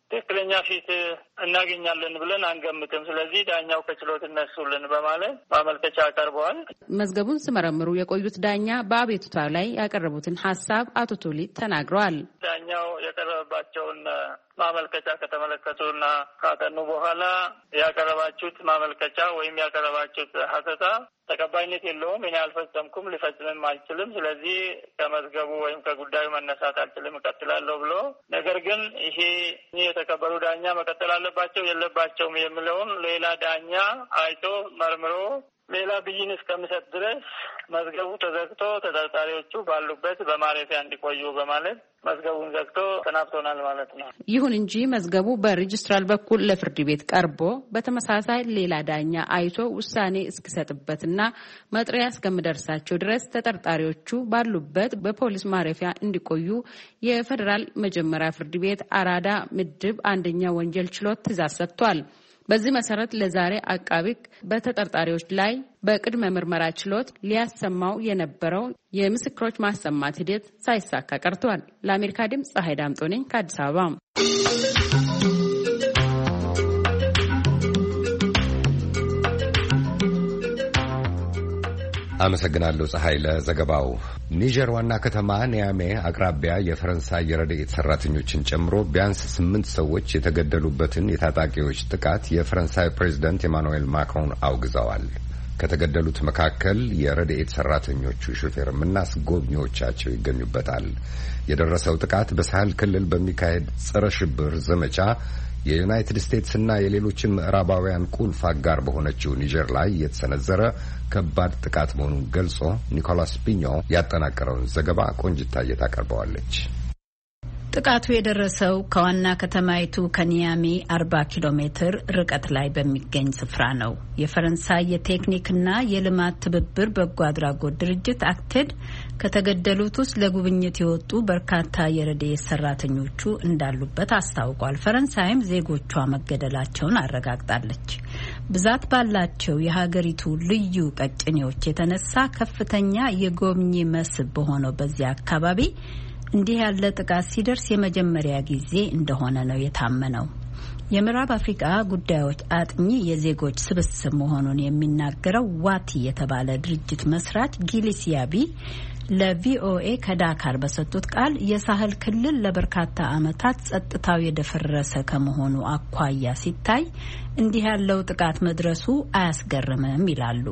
ትክክለኛ ፊት እናገኛለን ብለን አንገምትም። ስለዚህ ዳኛው ከችሎት እነሱልን በማለት ማመልከቻ አቀርበዋል። መዝገቡን ሲመረምሩ የቆዩት ዳኛ በአቤቱታ ላይ ያቀረቡትን ሀሳብ አቶ ቱሊ ተናግረዋል። ዳኛው የቀረበባቸውን ማመልከቻ ከተመለከቱና ካጠኑ በኋላ ያቀረባችሁት ማመልከቻ ወይም ያቀረባችሁት ሀተታ ተቀባይነት የለውም፣ እኔ አልፈጸምኩም፣ ሊፈጽምም አልችልም፣ ስለዚህ ከመዝገቡ ወይም ከጉዳዩ መነሳት አልችልም፣ እቀጥላለሁ ብሎ ነገር ግን ይሄ የተከበሩ ዳኛ መቀጠል አለባቸው የለባቸውም የሚለውን ሌላ ዳኛ አይቶ መርምሮ ሌላ ብይን እስከሚሰጥ ድረስ መዝገቡ ተዘግቶ ተጠርጣሪዎቹ ባሉበት በማረፊያ እንዲቆዩ በማለት መዝገቡን ዘግቶ ተናብቶናል ማለት ነው። ይሁን እንጂ መዝገቡ በሬጅስትራል በኩል ለፍርድ ቤት ቀርቦ በተመሳሳይ ሌላ ዳኛ አይቶ ውሳኔ እስኪሰጥበትና መጥሪያ እስከሚደርሳቸው ድረስ ተጠርጣሪዎቹ ባሉበት በፖሊስ ማረፊያ እንዲቆዩ የፌዴራል መጀመሪያ ፍርድ ቤት አራዳ ምድብ አንደኛ ወንጀል ችሎት ትዕዛዝ ሰጥቷል። በዚህ መሰረት ለዛሬ አቃቤ ሕግ በተጠርጣሪዎች ላይ በቅድመ ምርመራ ችሎት ሊያሰማው የነበረው የምስክሮች ማሰማት ሂደት ሳይሳካ ቀርቷል። ለአሜሪካ ድምጽ ፀሐይ ዳምጦ ነኝ ከአዲስ አበባ። አመሰግናለሁ ፀሐይ ለዘገባው። ኒጀር ዋና ከተማ ኒያሜ አቅራቢያ የፈረንሳይ የረድኤት ሰራተኞችን ጨምሮ ቢያንስ ስምንት ሰዎች የተገደሉበትን የታጣቂዎች ጥቃት የፈረንሳይ ፕሬዝዳንት ኢማኑኤል ማክሮን አውግዘዋል። ከተገደሉት መካከል የረድኤት ሰራተኞቹ ሹፌርና አስጎብኚዎቻቸው ይገኙበታል። የደረሰው ጥቃት በሳህል ክልል በሚካሄድ ጸረ ሽብር ዘመቻ የዩናይትድ ስቴትስና የሌሎችም ምዕራባውያን ቁልፍ አጋር በሆነችው ኒጀር ላይ የተሰነዘረ ከባድ ጥቃት መሆኑን ገልጾ ኒኮላስ ፒኞ ያጠናቀረውን ዘገባ ቆንጅታ ታቀርበዋለች። ጥቃቱ የደረሰው ከዋና ከተማይቱ ከኒያሚ አርባ ኪሎ ሜትር ርቀት ላይ በሚገኝ ስፍራ ነው። የፈረንሳይ የቴክኒክና የልማት ትብብር በጎ አድራጎት ድርጅት አክቴድ ከተገደሉት ውስጥ ለጉብኝት የወጡ በርካታ የረድኤት ሰራተኞቹ እንዳሉበት አስታውቋል። ፈረንሳይም ዜጎቿ መገደላቸውን አረጋግጣለች። ብዛት ባላቸው የሀገሪቱ ልዩ ቀጭኔዎች የተነሳ ከፍተኛ የጎብኚ መስህብ በሆነው በዚያ አካባቢ እንዲህ ያለ ጥቃት ሲደርስ የመጀመሪያ ጊዜ እንደሆነ ነው የታመነው። የምዕራብ አፍሪካ ጉዳዮች አጥኚ የዜጎች ስብስብ መሆኑን የሚናገረው ዋቲ የተባለ ድርጅት መስራች ጊሊሲያቢ ለቪኦኤ ከዳካር በሰጡት ቃል የሳህል ክልል ለበርካታ ዓመታት ጸጥታው የደፈረሰ ከመሆኑ አኳያ ሲታይ እንዲህ ያለው ጥቃት መድረሱ አያስገርምም ይላሉ።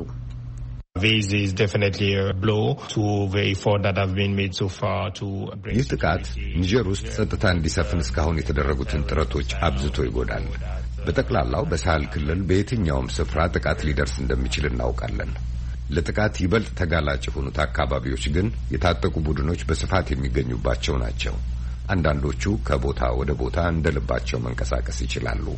ይህ ጥቃት ኒጀር ውስጥ ጸጥታ እንዲሰፍን እስካሁን የተደረጉትን ጥረቶች አብዝቶ ይጎዳል። በጠቅላላው በሳህል ክልል በየትኛውም ስፍራ ጥቃት ሊደርስ እንደሚችል እናውቃለን። ለጥቃት ይበልጥ ተጋላጭ የሆኑት አካባቢዎች ግን የታጠቁ ቡድኖች በስፋት የሚገኙባቸው ናቸው። አንዳንዶቹ ከቦታ ወደ ቦታ እንደ ልባቸው መንቀሳቀስ ይችላሉ።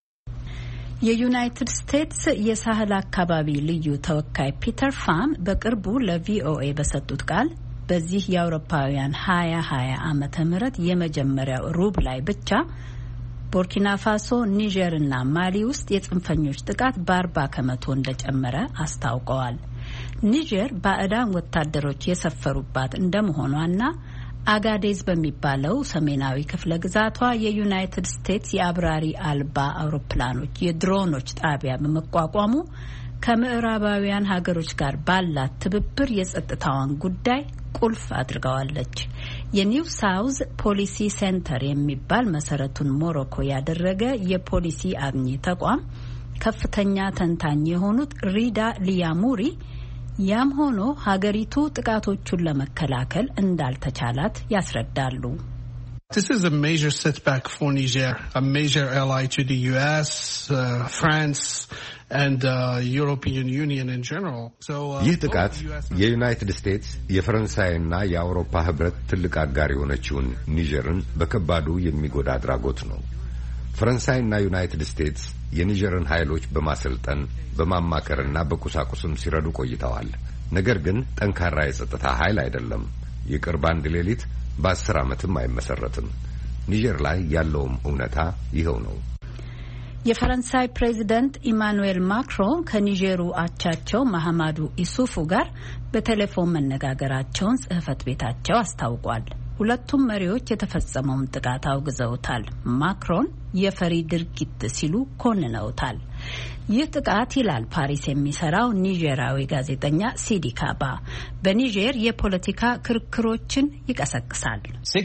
የዩናይትድ ስቴትስ የሳህል አካባቢ ልዩ ተወካይ ፒተር ፋም በቅርቡ ለቪኦኤ በሰጡት ቃል በዚህ የአውሮፓውያን ሀያ ሀያ ዓመተ ምህረት የመጀመሪያው ሩብ ላይ ብቻ ቡርኪና ፋሶ፣ ኒጀርና ማሊ ውስጥ የጽንፈኞች ጥቃት በአርባ ከመቶ እንደጨመረ አስታውቀዋል። ኒጀር ባዕዳን ወታደሮች የሰፈሩባት እንደመሆኗና አጋዴዝ በሚባለው ሰሜናዊ ክፍለ ግዛቷ የዩናይትድ ስቴትስ የአብራሪ አልባ አውሮፕላኖች የድሮኖች ጣቢያ በመቋቋሙ ከምዕራባውያን ሀገሮች ጋር ባላት ትብብር የጸጥታዋን ጉዳይ ቁልፍ አድርገዋለች። የኒው ሳውዝ ፖሊሲ ሴንተር የሚባል መሰረቱን ሞሮኮ ያደረገ የፖሊሲ አግኚ ተቋም ከፍተኛ ተንታኝ የሆኑት ሪዳ ሊያሙሪ ያም ሆኖ ሀገሪቱ ጥቃቶቹን ለመከላከል እንዳልተቻላት ያስረዳሉ። This is a major setback for Niger, a major ally to the U S, uh, France and the uh, European Union in general. So ይህ ጥቃት የዩናይትድ ስቴትስ የፈረንሳይና የአውሮፓ ህብረት ትልቅ አጋር የሆነችውን ኒጀርን በከባዱ የሚጎዳ አድራጎት ነው። ፈረንሳይና ዩናይትድ ስቴትስ የኒጀርን ኃይሎች በማሰልጠን በማማከርና በቁሳቁስም ሲረዱ ቆይተዋል። ነገር ግን ጠንካራ የጸጥታ ኃይል አይደለም። የቅርብ አንድ ሌሊት በአስር ዓመትም አይመሰረትም። ኒጀር ላይ ያለውም እውነታ ይኸው ነው። የፈረንሳይ ፕሬዚደንት ኢማኑኤል ማክሮን ከኒጀሩ አቻቸው መሐማዱ ኢሱፉ ጋር በቴሌፎን መነጋገራቸውን ጽህፈት ቤታቸው አስታውቋል። ሁለቱም መሪዎች የተፈጸመውን ጥቃት አውግዘውታል። ማክሮን የፈሪ ድርጊት ሲሉ ኮንነውታል። ይህ ጥቃት ይላል ፓሪስ የሚሰራው ኒጀራዊ ጋዜጠኛ ሲዲ ካባ በኒጀር የፖለቲካ ክርክሮችን ይቀሰቅሳል።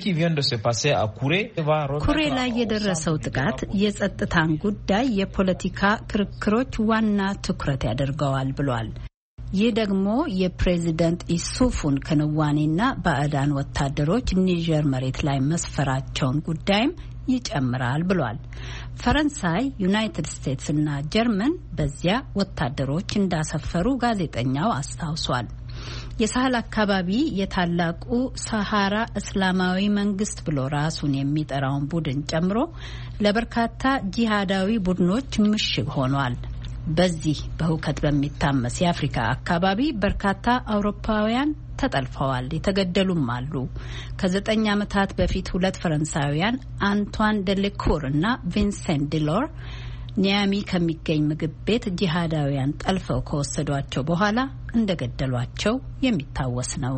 ኩሬ ላይ የደረሰው ጥቃት የጸጥታን ጉዳይ የፖለቲካ ክርክሮች ዋና ትኩረት ያደርገዋል ብሏል። ይህ ደግሞ የፕሬዝዳንት ኢሱፉን ክንዋኔና ባዕዳን ወታደሮች ኒጀር መሬት ላይ መስፈራቸውን ጉዳይም ይጨምራል ብሏል። ፈረንሳይ፣ ዩናይትድ ስቴትስ እና ጀርመን በዚያ ወታደሮች እንዳሰፈሩ ጋዜጠኛው አስታውሷል። የሳህል አካባቢ የታላቁ ሰሃራ እስላማዊ መንግስት ብሎ ራሱን የሚጠራውን ቡድን ጨምሮ ለበርካታ ጂሃዳዊ ቡድኖች ምሽግ ሆኗል። በዚህ በሁከት በሚታመስ የአፍሪካ አካባቢ በርካታ አውሮፓውያን ተጠልፈዋል፣ የተገደሉም አሉ። ከዘጠኝ ዓመታት በፊት ሁለት ፈረንሳውያን አንቷን ደሌኮር እና ቪንሰንት ዲሎር ኒያሚ ከሚገኝ ምግብ ቤት ጂሃዳውያን ጠልፈው ከወሰዷቸው በኋላ እንደገደሏቸው የሚታወስ ነው።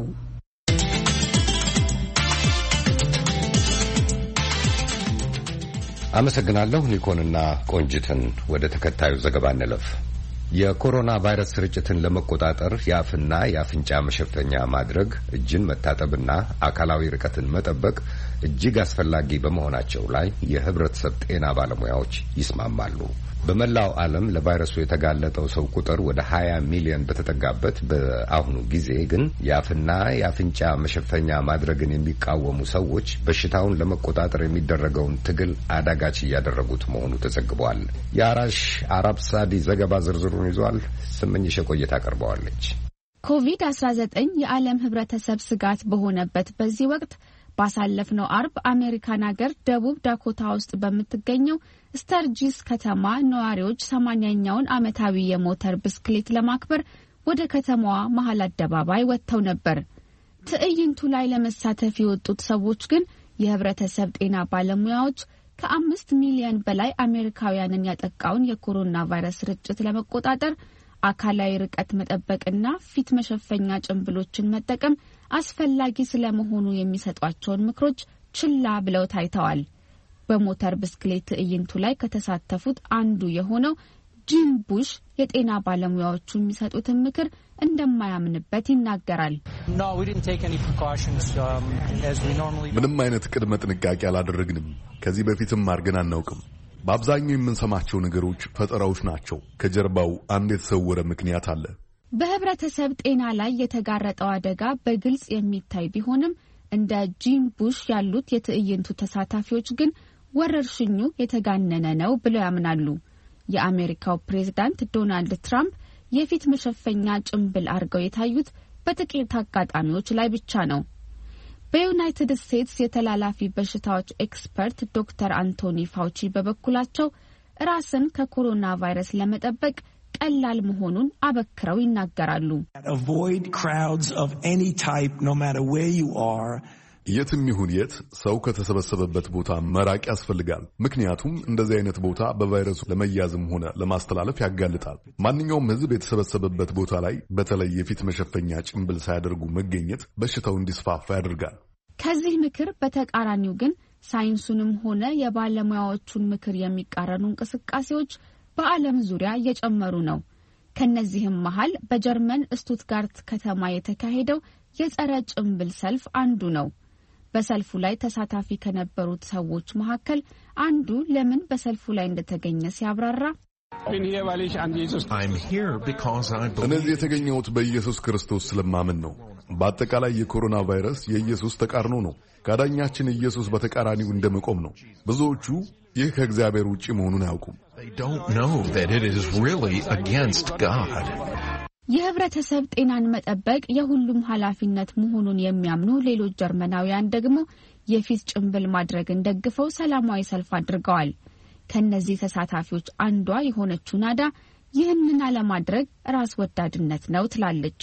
አመሰግናለሁ ኒኮንና ቆንጅትን። ወደ ተከታዩ ዘገባ እንለፍ። የኮሮና ቫይረስ ስርጭትን ለመቆጣጠር የአፍና የአፍንጫ መሸፈኛ ማድረግ፣ እጅን መታጠብና አካላዊ ርቀትን መጠበቅ እጅግ አስፈላጊ በመሆናቸው ላይ የህብረተሰብ ጤና ባለሙያዎች ይስማማሉ። በመላው ዓለም ለቫይረሱ የተጋለጠው ሰው ቁጥር ወደ ሀያ ሚሊዮን በተጠጋበት በአሁኑ ጊዜ ግን የአፍና የአፍንጫ መሸፈኛ ማድረግን የሚቃወሙ ሰዎች በሽታውን ለመቆጣጠር የሚደረገውን ትግል አዳጋች እያደረጉት መሆኑ ተዘግቧል። የአራሽ አራብ ሳዲ ዘገባ ዝርዝሩን ይዟል። ስምኝሽ ቆይታ አቀርበዋለች። ኮቪድ አስራ ዘጠኝ የዓለም ህብረተሰብ ስጋት በሆነበት በዚህ ወቅት ባሳለፍነው አርብ አሜሪካን ሀገር ደቡብ ዳኮታ ውስጥ በምትገኘው ስታርጂስ ከተማ ነዋሪዎች ሰማንያኛውን ዓመታዊ የሞተር ብስክሌት ለማክበር ወደ ከተማዋ መሀል አደባባይ ወጥተው ነበር። ትዕይንቱ ላይ ለመሳተፍ የወጡት ሰዎች ግን የህብረተሰብ ጤና ባለሙያዎች ከአምስት ሚሊዮን በላይ አሜሪካውያንን ያጠቃውን የኮሮና ቫይረስ ስርጭት ለመቆጣጠር አካላዊ ርቀት መጠበቅና ፊት መሸፈኛ ጭንብሎችን መጠቀም አስፈላጊ ስለመሆኑ የሚሰጧቸውን ምክሮች ችላ ብለው ታይተዋል። በሞተር ብስክሌት ትዕይንቱ ላይ ከተሳተፉት አንዱ የሆነው ጂም ቡሽ የጤና ባለሙያዎቹ የሚሰጡትን ምክር እንደማያምንበት ይናገራል። ምንም አይነት ቅድመ ጥንቃቄ አላደረግንም። ከዚህ በፊትም አድርገን አናውቅም። በአብዛኛው የምንሰማቸው ነገሮች ፈጠራዎች ናቸው። ከጀርባው አንድ የተሰወረ ምክንያት አለ። በህብረተሰብ ጤና ላይ የተጋረጠው አደጋ በግልጽ የሚታይ ቢሆንም እንደ ጂም ቡሽ ያሉት የትዕይንቱ ተሳታፊዎች ግን ወረርሽኙ የተጋነነ ነው ብለው ያምናሉ። የአሜሪካው ፕሬዝዳንት ዶናልድ ትራምፕ የፊት መሸፈኛ ጭንብል አድርገው የታዩት በጥቂት አጋጣሚዎች ላይ ብቻ ነው። በዩናይትድ ስቴትስ የተላላፊ በሽታዎች ኤክስፐርት ዶክተር አንቶኒ ፋውቺ በበኩላቸው ራስን ከኮሮና ቫይረስ ለመጠበቅ ቀላል መሆኑን አበክረው ይናገራሉ። የትም ይሁን የት ሰው ከተሰበሰበበት ቦታ መራቅ ያስፈልጋል። ምክንያቱም እንደዚህ አይነት ቦታ በቫይረሱ ለመያዝም ሆነ ለማስተላለፍ ያጋልጣል። ማንኛውም ሕዝብ የተሰበሰበበት ቦታ ላይ በተለይ የፊት መሸፈኛ ጭንብል ሳያደርጉ መገኘት በሽታው እንዲስፋፋ ያደርጋል። ከዚህ ምክር በተቃራኒው ግን ሳይንሱንም ሆነ የባለሙያዎቹን ምክር የሚቃረኑ እንቅስቃሴዎች በዓለም ዙሪያ እየጨመሩ ነው። ከነዚህም መሃል በጀርመን ስቱትጋርት ከተማ የተካሄደው የጸረ ጭንብል ሰልፍ አንዱ ነው። በሰልፉ ላይ ተሳታፊ ከነበሩት ሰዎች መካከል አንዱ ለምን በሰልፉ ላይ እንደተገኘ ሲያብራራ እነዚህ የተገኘሁት በኢየሱስ ክርስቶስ ስለማምን ነው። በአጠቃላይ የኮሮና ቫይረስ የኢየሱስ ተቃርኖ ነው። ካዳኛችን ኢየሱስ በተቃራኒው እንደመቆም ነው። ብዙዎቹ ይህ ከእግዚአብሔር ውጪ መሆኑን አያውቁም። የህብረተሰብ ጤናን መጠበቅ የሁሉም ኃላፊነት መሆኑን የሚያምኑ ሌሎች ጀርመናውያን ደግሞ የፊት ጭንብል ማድረግን ደግፈው ሰላማዊ ሰልፍ አድርገዋል። ከነዚህ ተሳታፊዎች አንዷ የሆነችው ናዳ ይህንን አለማድረግ ራስ ወዳድነት ነው ትላለች።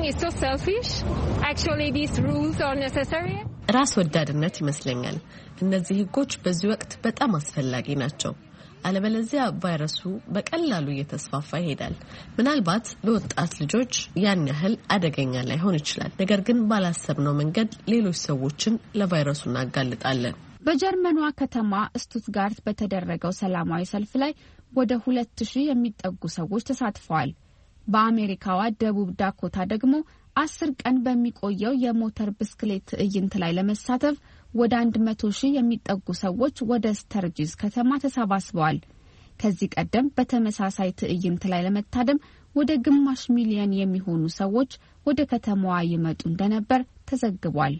ራስ ወዳድነት ይመስለኛል። እነዚህ ህጎች በዚህ ወቅት በጣም አስፈላጊ ናቸው። አለበለዚያ ቫይረሱ በቀላሉ እየተስፋፋ ይሄዳል። ምናልባት ለወጣት ልጆች ያን ያህል አደገኛ ላይሆን ይችላል። ነገር ግን ባላሰብነው መንገድ ሌሎች ሰዎችን ለቫይረሱ እናጋልጣለን። በጀርመኗ ከተማ ስቱትጋርት በተደረገው ሰላማዊ ሰልፍ ላይ ወደ ሁለት ሺህ የሚጠጉ ሰዎች ተሳትፈዋል። በአሜሪካዋ ደቡብ ዳኮታ ደግሞ አስር ቀን በሚቆየው የሞተር ብስክሌት ትዕይንት ላይ ለመሳተፍ ወደ አንድ መቶ ሺህ የሚጠጉ ሰዎች ወደ ስተርጂስ ከተማ ተሰባስበዋል። ከዚህ ቀደም በተመሳሳይ ትዕይንት ላይ ለመታደም ወደ ግማሽ ሚሊዮን የሚሆኑ ሰዎች ወደ ከተማዋ ይመጡ እንደነበር ተዘግቧል።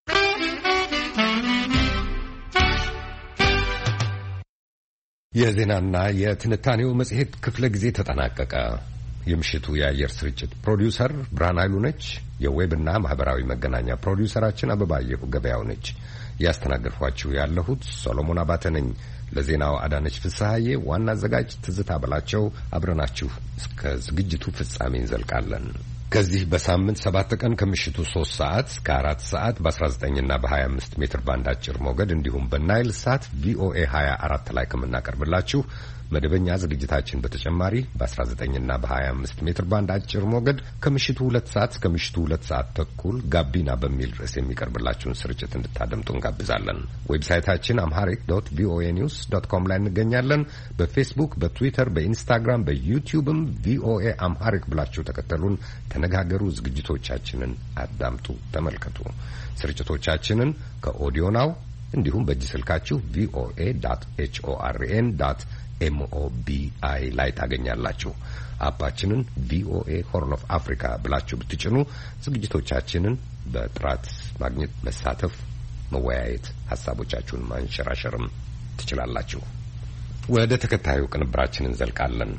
የዜናና የትንታኔው መጽሔት ክፍለ ጊዜ ተጠናቀቀ። የምሽቱ የአየር ስርጭት ፕሮዲውሰር ብርሃን ኃይሉ ነች። የዌብና ማህበራዊ መገናኛ ፕሮዲውሰራችን አበባየሁ ገበያው ነች። ያስተናገድኳችሁ ያለሁት ሶሎሞን አባተ ነኝ። ለዜናው አዳነች ፍስሐዬ፣ ዋና አዘጋጅ ትዝታ በላቸው። አብረናችሁ እስከ ዝግጅቱ ፍጻሜ እንዘልቃለን። ከዚህ በሳምንት ሰባት ቀን ከምሽቱ ሶስት ሰዓት እስከ አራት ሰዓት በአስራ ዘጠኝ እና በሀያ አምስት ሜትር ባንድ አጭር ሞገድ እንዲሁም በናይል ሳት ቪኦኤ ሀያ አራት ላይ ከምናቀርብላችሁ መደበኛ ዝግጅታችን በተጨማሪ በአስራ ዘጠኝ እና በሀያ አምስት ሜትር ባንድ አጭር ሞገድ ከምሽቱ ሁለት ሰዓት እስከ ምሽቱ ሁለት ሰዓት ተኩል ጋቢና በሚል ርዕስ የሚቀርብላችሁን ስርጭት እንድታደምጡ እንጋብዛለን። ዌብሳይታችን አምሃሪክ ዶት ቪኦኤ ኒውስ ዶት ኮም ላይ እንገኛለን። በፌስቡክ፣ በትዊተር፣ በኢንስታግራም፣ በዩቲዩብም ቪኦኤ አምሃሪክ ብላችሁ ተከተሉን፣ ተነጋገሩ፣ ዝግጅቶቻችንን አዳምጡ፣ ተመልከቱ። ስርጭቶቻችንን ከኦዲዮ ናው እንዲሁም በእጅ ስልካችሁ ቪኦኤ ዶት ኤችኦአርኤን ዶት ኤምኦቢአይ ላይ ታገኛላችሁ። አፓችንን ቪኦኤ ሆርን ኦፍ አፍሪካ ብላችሁ ብትጭኑ ዝግጅቶቻችንን በጥራት ማግኘት፣ መሳተፍ፣ መወያየት፣ ሀሳቦቻችሁን ማንሸራሸርም ትችላላችሁ። ወደ ተከታዩ ቅንብራችን እንዘልቃለን።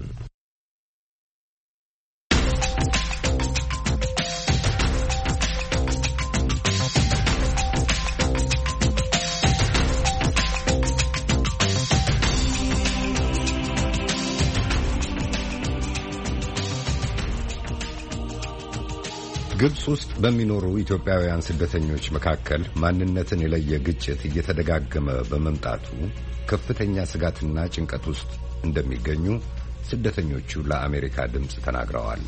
ግብጽ ውስጥ በሚኖሩ ኢትዮጵያውያን ስደተኞች መካከል ማንነትን የለየ ግጭት እየተደጋገመ በመምጣቱ ከፍተኛ ስጋትና ጭንቀት ውስጥ እንደሚገኙ ስደተኞቹ ለአሜሪካ ድምፅ ተናግረዋል።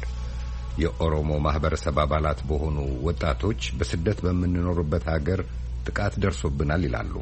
የኦሮሞ ማህበረሰብ አባላት በሆኑ ወጣቶች በስደት በምንኖርበት ሀገር ጥቃት ደርሶብናል ይላሉ።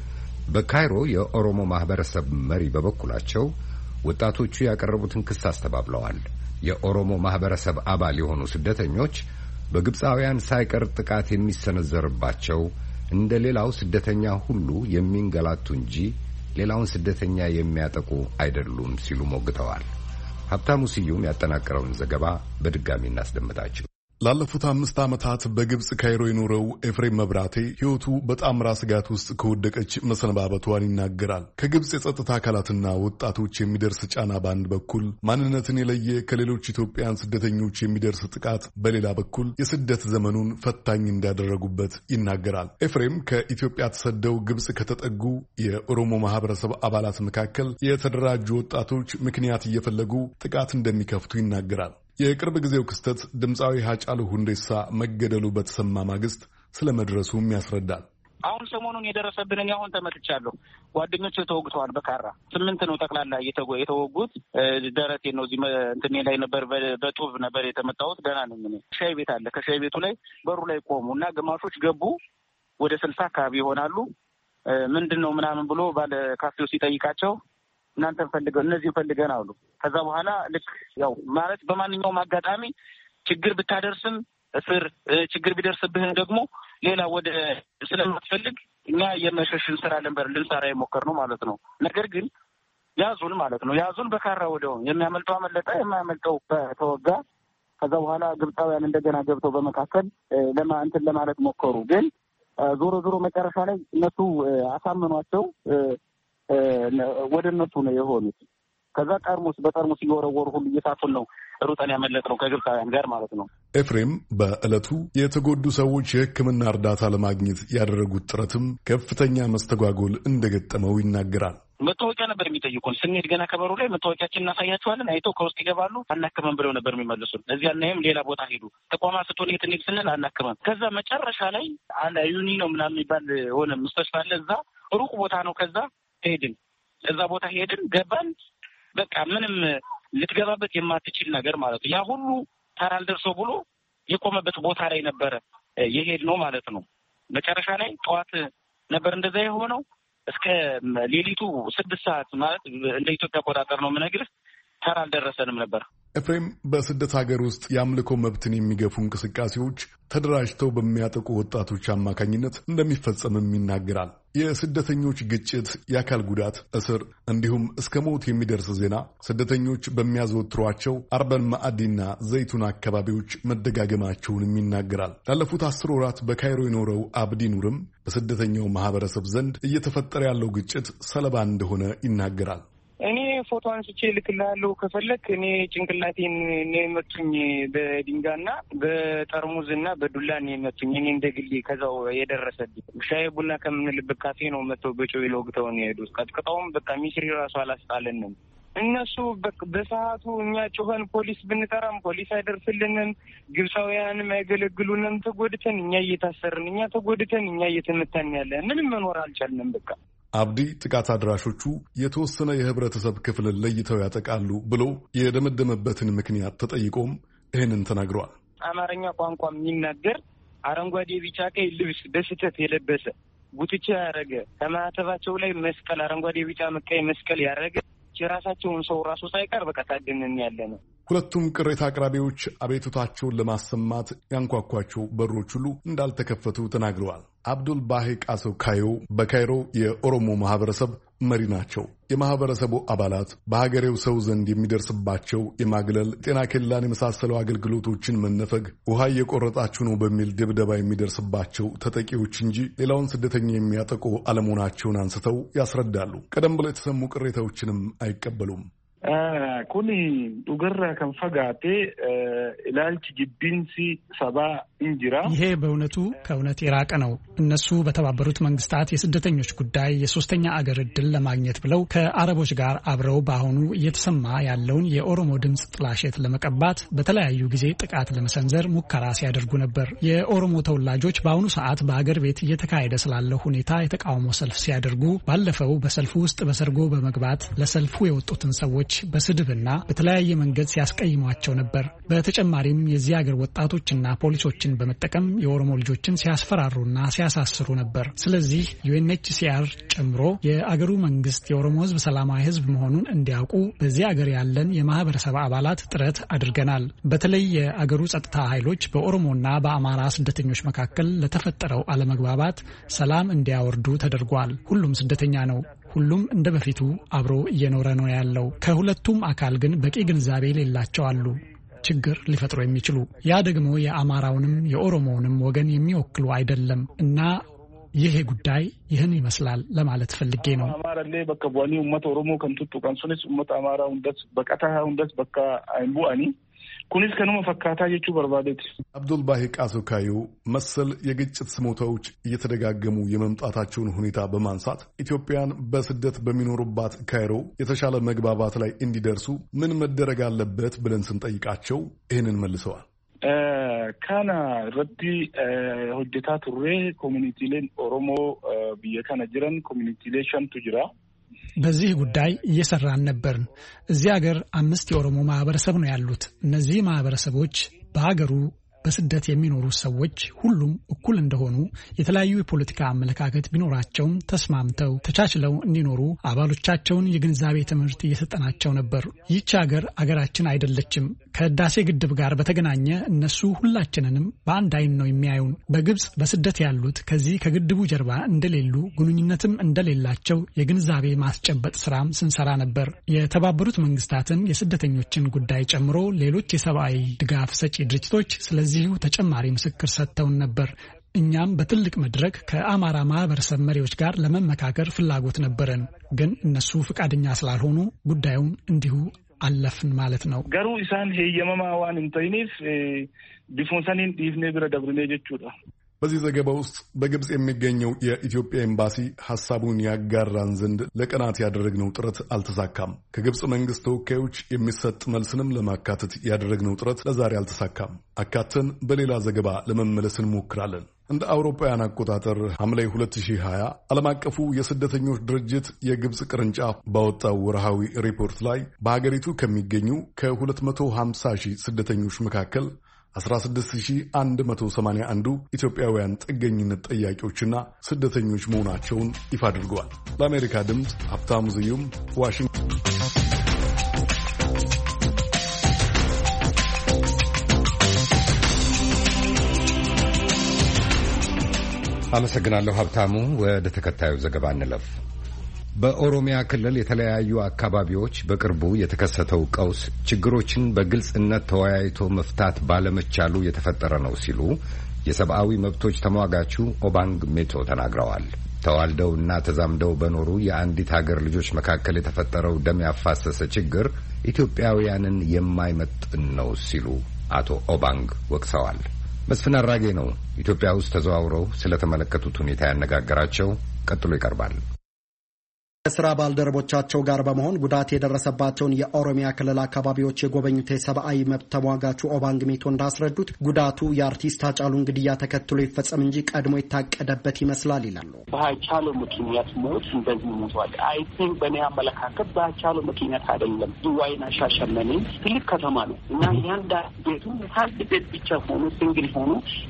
በካይሮ የኦሮሞ ማህበረሰብ መሪ በበኩላቸው ወጣቶቹ ያቀረቡትን ክስ አስተባብለዋል። የኦሮሞ ማህበረሰብ አባል የሆኑ ስደተኞች በግብፃውያን ሳይቀር ጥቃት የሚሰነዘርባቸው እንደ ሌላው ስደተኛ ሁሉ የሚንገላቱ እንጂ ሌላውን ስደተኛ የሚያጠቁ አይደሉም ሲሉ ሞግተዋል። ሀብታሙ ስዩም ያጠናቀረውን ዘገባ በድጋሚ እናስደምጣችሁ። ላለፉት አምስት ዓመታት በግብጽ ካይሮ የኖረው ኤፍሬም መብራቴ ሕይወቱ በጣምራ ስጋት ውስጥ ከወደቀች መሰነባበቷን ይናገራል። ከግብጽ የጸጥታ አካላትና ወጣቶች የሚደርስ ጫና በአንድ በኩል፣ ማንነትን የለየ ከሌሎች ኢትዮጵያን ስደተኞች የሚደርስ ጥቃት በሌላ በኩል የስደት ዘመኑን ፈታኝ እንዳደረጉበት ይናገራል። ኤፍሬም ከኢትዮጵያ ተሰደው ግብጽ ከተጠጉ የኦሮሞ ማህበረሰብ አባላት መካከል የተደራጁ ወጣቶች ምክንያት እየፈለጉ ጥቃት እንደሚከፍቱ ይናገራል። የቅርብ ጊዜው ክስተት ድምፃዊ ሃጫሉ ሁንዴሳ መገደሉ በተሰማ ማግስት ስለመድረሱም ያስረዳል። አሁን ሰሞኑን የደረሰብንን አሁን ተመትቻለሁ። ጓደኞቼ ተወግተዋል። በካራ ስምንት ነው ጠቅላላ የተወጉት። ደረቴ ነው እዚህ እንትኔ ላይ ነበር፣ በጡብ ነበር የተመታሁት። ደህና ነኝ እኔ። ሻይ ቤት አለ። ከሻይ ቤቱ ላይ በሩ ላይ ቆሙ እና ግማሾች ገቡ። ወደ ስልሳ አካባቢ ይሆናሉ። ምንድን ነው ምናምን ብሎ ባለ ካፌው ሲጠይቃቸው እናንተን ፈልገን እነዚህን ፈልገን አሉ። ከዛ በኋላ ልክ ያው ማለት በማንኛውም አጋጣሚ ችግር ብታደርስም እስር ችግር ቢደርስብህን ደግሞ ሌላ ወደ ስለማትፈልግ እኛ የመሸሽን ስራ ለንበር ልንሰራ የሞከርነው ማለት ነው። ነገር ግን ያዙን ማለት ነው። ያዙን በካራ ወደው የሚያመልጠው አመለጠ፣ የማያመልጠው ተወጋ። ከዛ በኋላ ግብፃውያን እንደገና ገብተው በመካከል ለማ እንትን ለማለት ሞከሩ። ግን ዞሮ ዞሮ መጨረሻ ላይ እነሱ አሳመኗቸው። ወደ እነሱ ነው የሆኑት። ከዛ ጠርሙስ በጠርሙስ እየወረወሩ ሁሉ እየሳቱን ነው ሩጠን ያመለጥነው ከግብፃውያን ጋር ማለት ነው። ኤፍሬም በዕለቱ የተጎዱ ሰዎች የሕክምና እርዳታ ለማግኘት ያደረጉት ጥረትም ከፍተኛ መስተጓጎል እንደገጠመው ይናገራል። መታወቂያ ነበር የሚጠይቁን። ስንሄድ ገና ከበሩ ላይ መታወቂያችን እናሳያቸዋለን። አይተው ከውስጥ ይገባሉ። አናክመም ብለው ነበር የሚመልሱን። እዚያ እናይም ሌላ ቦታ ሄዱ። ተቋማ ስትሆን የት እንሂድ ስንል አናክመም። ከዛ መጨረሻ ላይ አንድ ዩኒ ነው ምናምን የሚባል ሆነ ሙስተሽፋ አለ። እዛ ሩቅ ቦታ ነው። ከዛ ሄድን። እዛ ቦታ ሄድን፣ ገባን። በቃ ምንም ልትገባበት የማትችል ነገር ማለት ነው። ያ ሁሉ ታራል ደርሶ ብሎ የቆመበት ቦታ ላይ ነበረ የሄድ ነው ማለት ነው። መጨረሻ ላይ ጠዋት ነበር እንደዛ የሆነው። እስከ ሌሊቱ ስድስት ሰዓት ማለት እንደ ኢትዮጵያ አቆጣጠር ነው የምነግርህ ተራ አልደረሰንም ነበር። ኤፍሬም በስደት ሀገር ውስጥ የአምልኮ መብትን የሚገፉ እንቅስቃሴዎች ተደራጅተው በሚያጠቁ ወጣቶች አማካኝነት እንደሚፈጸምም ይናገራል። የስደተኞች ግጭት፣ የአካል ጉዳት፣ እስር እንዲሁም እስከ ሞት የሚደርስ ዜና ስደተኞች በሚያዘወትሯቸው አርበን ማዕዲና ዘይቱን አካባቢዎች መደጋገማቸውንም ይናገራል። ላለፉት አስር ወራት በካይሮ የኖረው አብዲ ኑርም በስደተኛው ማህበረሰብ ዘንድ እየተፈጠረ ያለው ግጭት ሰለባ እንደሆነ ይናገራል። እኔ ፎቶ አንስቼ ልክልሃለሁ ከፈለክ። እኔ ጭንቅላቴን ነው የመቱኝ በድንጋይና በጠርሙዝና በዱላ ነው የመቱኝ። እኔ እንደግሌ ከዛው የደረሰብኝ ሻይ ቡና ከምንልበት ካፌ ነው መተው በጮይ ለወግተው ነው የሄዱት። ቀጥቅጠውም በቃ ሚስሪ ራሱ አላስጣለንም። እነሱ በሰዓቱ እኛ ጮኸን ፖሊስ ብንጠራም ፖሊስ አይደርስልንም። ግብፃውያንም አይገለግሉንም። ተጎድተን እኛ እየታሰርን እኛ ተጎድተን እኛ እየተመታን ያለን ምንም መኖር አልቻልንም። በቃ አብዲ ጥቃት አድራሾቹ የተወሰነ የህብረተሰብ ክፍልን ለይተው ያጠቃሉ ብሎ የደመደመበትን ምክንያት ተጠይቆም ይህንን ተናግረዋል። አማርኛ ቋንቋ የሚናገር አረንጓዴ፣ ቢጫ፣ ቀይ ልብስ በስህተት የለበሰ ጉትቻ ያደረገ ከማህተባቸው ላይ መስቀል አረንጓዴ፣ ቢጫ፣ ቀይ መስቀል ያደረገ የራሳቸውን ሰው ራሱ ሳይቀር በቃ ታድነን ያለ ነው። ሁለቱም ቅሬታ አቅራቢዎች አቤቱታቸውን ለማሰማት ያንኳኳቸው በሮች ሁሉ እንዳልተከፈቱ ተናግረዋል። አብዱል ባሂ ቃሶ ካዮ በካይሮ የኦሮሞ ማህበረሰብ መሪ ናቸው። የማህበረሰቡ አባላት በሀገሬው ሰው ዘንድ የሚደርስባቸው የማግለል፣ ጤና ኬላን የመሳሰሉ አገልግሎቶችን መነፈግ፣ ውሃ እየቆረጣችሁ ነው በሚል ድብደባ የሚደርስባቸው ተጠቂዎች እንጂ ሌላውን ስደተኛ የሚያጠቁ አለመሆናቸውን አንስተው ያስረዳሉ። ቀደም ብለው የተሰሙ ቅሬታዎችንም አይቀበሉም። ኩኒ ዱገራ ከንፈጋቴ ኢላልች ጅቢንሲ ሰባ እንጅራ ይሄ በእውነቱ ከእውነት የራቀ ነው። እነሱ በተባበሩት መንግስታት የስደተኞች ጉዳይ የሶስተኛ አገር እድል ለማግኘት ብለው ከአረቦች ጋር አብረው በአሁኑ እየተሰማ ያለውን የኦሮሞ ድምፅ ጥላሸት ለመቀባት በተለያዩ ጊዜ ጥቃት ለመሰንዘር ሙከራ ሲያደርጉ ነበር። የኦሮሞ ተወላጆች በአሁኑ ሰዓት በአገር ቤት እየተካሄደ ስላለው ሁኔታ የተቃውሞ ሰልፍ ሲያደርጉ ባለፈው በሰልፉ ውስጥ በሰርጎ በመግባት ለሰልፉ የወጡትን ሰዎች በስድብና በተለያየ መንገድ ሲያስቀይሟቸው ነበር። በተጨማሪም የዚህ ሀገር ወጣቶችና ፖሊሶችን በመጠቀም የኦሮሞ ልጆችን ሲያስፈራሩና ሲያሳስሩ ነበር። ስለዚህ ዩኤንኤችሲአር ጨምሮ የአገሩ መንግስት የኦሮሞ ሕዝብ ሰላማዊ ሕዝብ መሆኑን እንዲያውቁ በዚህ ሀገር ያለን የማህበረሰብ አባላት ጥረት አድርገናል። በተለይ የአገሩ ጸጥታ ኃይሎች በኦሮሞና በአማራ ስደተኞች መካከል ለተፈጠረው አለመግባባት ሰላም እንዲያወርዱ ተደርጓል። ሁሉም ስደተኛ ነው። ሁሉም እንደ በፊቱ አብሮ እየኖረ ነው ያለው። ከሁለቱም አካል ግን በቂ ግንዛቤ የሌላቸው አሉ ችግር ሊፈጥሩ የሚችሉ። ያ ደግሞ የአማራውንም የኦሮሞውንም ወገን የሚወክሉ አይደለም እና ይሄ ጉዳይ ይህን ይመስላል ለማለት ፈልጌ ነው። አማራሌ በቃ ቧኒ ኡመት ኦሮሞ ከምትጡ ቀንሱንስ ኡመት አማራ ሁንደስ በቀታ ሁንደስ በቃ አይምቡአኒ ኩኒስ ከነሞ ፈካታ የቹ በርባዴት አብዱል ባሂ ቃሶ ካዮ መሰል የግጭት ስሞታዎች እየተደጋገሙ የመምጣታቸውን ሁኔታ በማንሳት ኢትዮጵያን በስደት በሚኖሩባት ካይሮ የተሻለ መግባባት ላይ እንዲደርሱ ምን መደረግ አለበት ብለን ስንጠይቃቸው ይህንን መልሰዋል። ካና ረዲ ሆጀታ ቱሬ ኮሚኒቲሌን ኦሮሞ ብየካነ ጅረን ኮሚኒቲሌ ሸንቱ ጅራ በዚህ ጉዳይ እየሰራን ነበርን። እዚህ ሀገር አምስት የኦሮሞ ማህበረሰብ ነው ያሉት። እነዚህ ማህበረሰቦች በሀገሩ በስደት የሚኖሩ ሰዎች ሁሉም እኩል እንደሆኑ የተለያዩ የፖለቲካ አመለካከት ቢኖራቸውም ተስማምተው ተቻችለው እንዲኖሩ አባሎቻቸውን የግንዛቤ ትምህርት እየሰጠናቸው ነበር። ይህች ሀገር አገራችን አይደለችም። ከህዳሴ ግድብ ጋር በተገናኘ እነሱ ሁላችንንም በአንድ አይን ነው የሚያዩን። በግብጽ በስደት ያሉት ከዚህ ከግድቡ ጀርባ እንደሌሉ ግንኙነትም እንደሌላቸው የግንዛቤ ማስጨበጥ ስራም ስንሰራ ነበር። የተባበሩት መንግስታትን የስደተኞችን ጉዳይ ጨምሮ ሌሎች የሰብአዊ ድጋፍ ሰጪ ድርጅቶች ስለዚህ ዚሁ ተጨማሪ ምስክር ሰጥተውን ነበር። እኛም በትልቅ መድረክ ከአማራ ማህበረሰብ መሪዎች ጋር ለመመካከር ፍላጎት ነበረን፣ ግን እነሱ ፍቃደኛ ስላልሆኑ ጉዳዩን እንዲሁ አለፍን ማለት ነው። ገሩ ኢሳን ሄየመማ ዋን እንተይኒፍ ዲፎንሰኒን ዲፍኔ ብረ ደብርኔ ጀቹዳ። በዚህ ዘገባ ውስጥ በግብጽ የሚገኘው የኢትዮጵያ ኤምባሲ ሐሳቡን ያጋራን ዘንድ ለቀናት ያደረግነው ጥረት አልተሳካም። ከግብጽ መንግስት ተወካዮች የሚሰጥ መልስንም ለማካተት ያደረግነው ጥረት ለዛሬ አልተሳካም። አካተን በሌላ ዘገባ ለመመለስ እንሞክራለን። እንደ አውሮፓውያን አቆጣጠር ሐምሌ ሁለት ሺህ ሀያ ዓለም አቀፉ የስደተኞች ድርጅት የግብጽ ቅርንጫፍ ባወጣው ወርሃዊ ሪፖርት ላይ በሀገሪቱ ከሚገኙ ከሁለት መቶ ሀምሳ ሺህ ስደተኞች መካከል አስራ ስድስት ሺህ አንድ መቶ ሰማንያ አንዱ ኢትዮጵያውያን ጥገኝነት ጠያቂዎችና ስደተኞች መሆናቸውን ይፋ አድርገዋል። ለአሜሪካ ድምፅ ሀብታሙ ዝዩም ዋሽንግተን። አመሰግናለሁ ሀብታሙ። ወደ ተከታዩ ዘገባ እንለፍ። በኦሮሚያ ክልል የተለያዩ አካባቢዎች በቅርቡ የተከሰተው ቀውስ ችግሮችን በግልጽነት ተወያይቶ መፍታት ባለመቻሉ የተፈጠረ ነው ሲሉ የሰብአዊ መብቶች ተሟጋቹ ኦባንግ ሜቶ ተናግረዋል። ተዋልደውና ተዛምደው በኖሩ የአንዲት ሀገር ልጆች መካከል የተፈጠረው ደም ያፋሰሰ ችግር ኢትዮጵያውያንን የማይመጥን ነው ሲሉ አቶ ኦባንግ ወቅሰዋል። መስፍን አራጌ ነው ኢትዮጵያ ውስጥ ተዘዋውረው ስለተመለከቱት ሁኔታ ያነጋገራቸው። ቀጥሎ ይቀርባል። ከስራ ባልደረቦቻቸው ጋር በመሆን ጉዳት የደረሰባቸውን የኦሮሚያ ክልል አካባቢዎች የጎበኙት የሰብአዊ መብት ተሟጋቹ ኦባንግ ሜቶ እንዳስረዱት ጉዳቱ የአርቲስት ሃጫሉን ግድያ ተከትሎ ይፈጸም እንጂ ቀድሞ የታቀደበት ይመስላል ይላሉ። በሃጫሉ ምክንያት ሞት እንደዚህ ሞቷል። አይ ቲንክ በእኔ አመለካከት በሃጫሉ ምክንያት አይደለም። ዝዋይና ሻሸመኔ ትልቅ ከተማ ነው እና ያንዳ ቤቱ አንድ ቤት ብቻ ሆኖ ሲንግል ሆኖ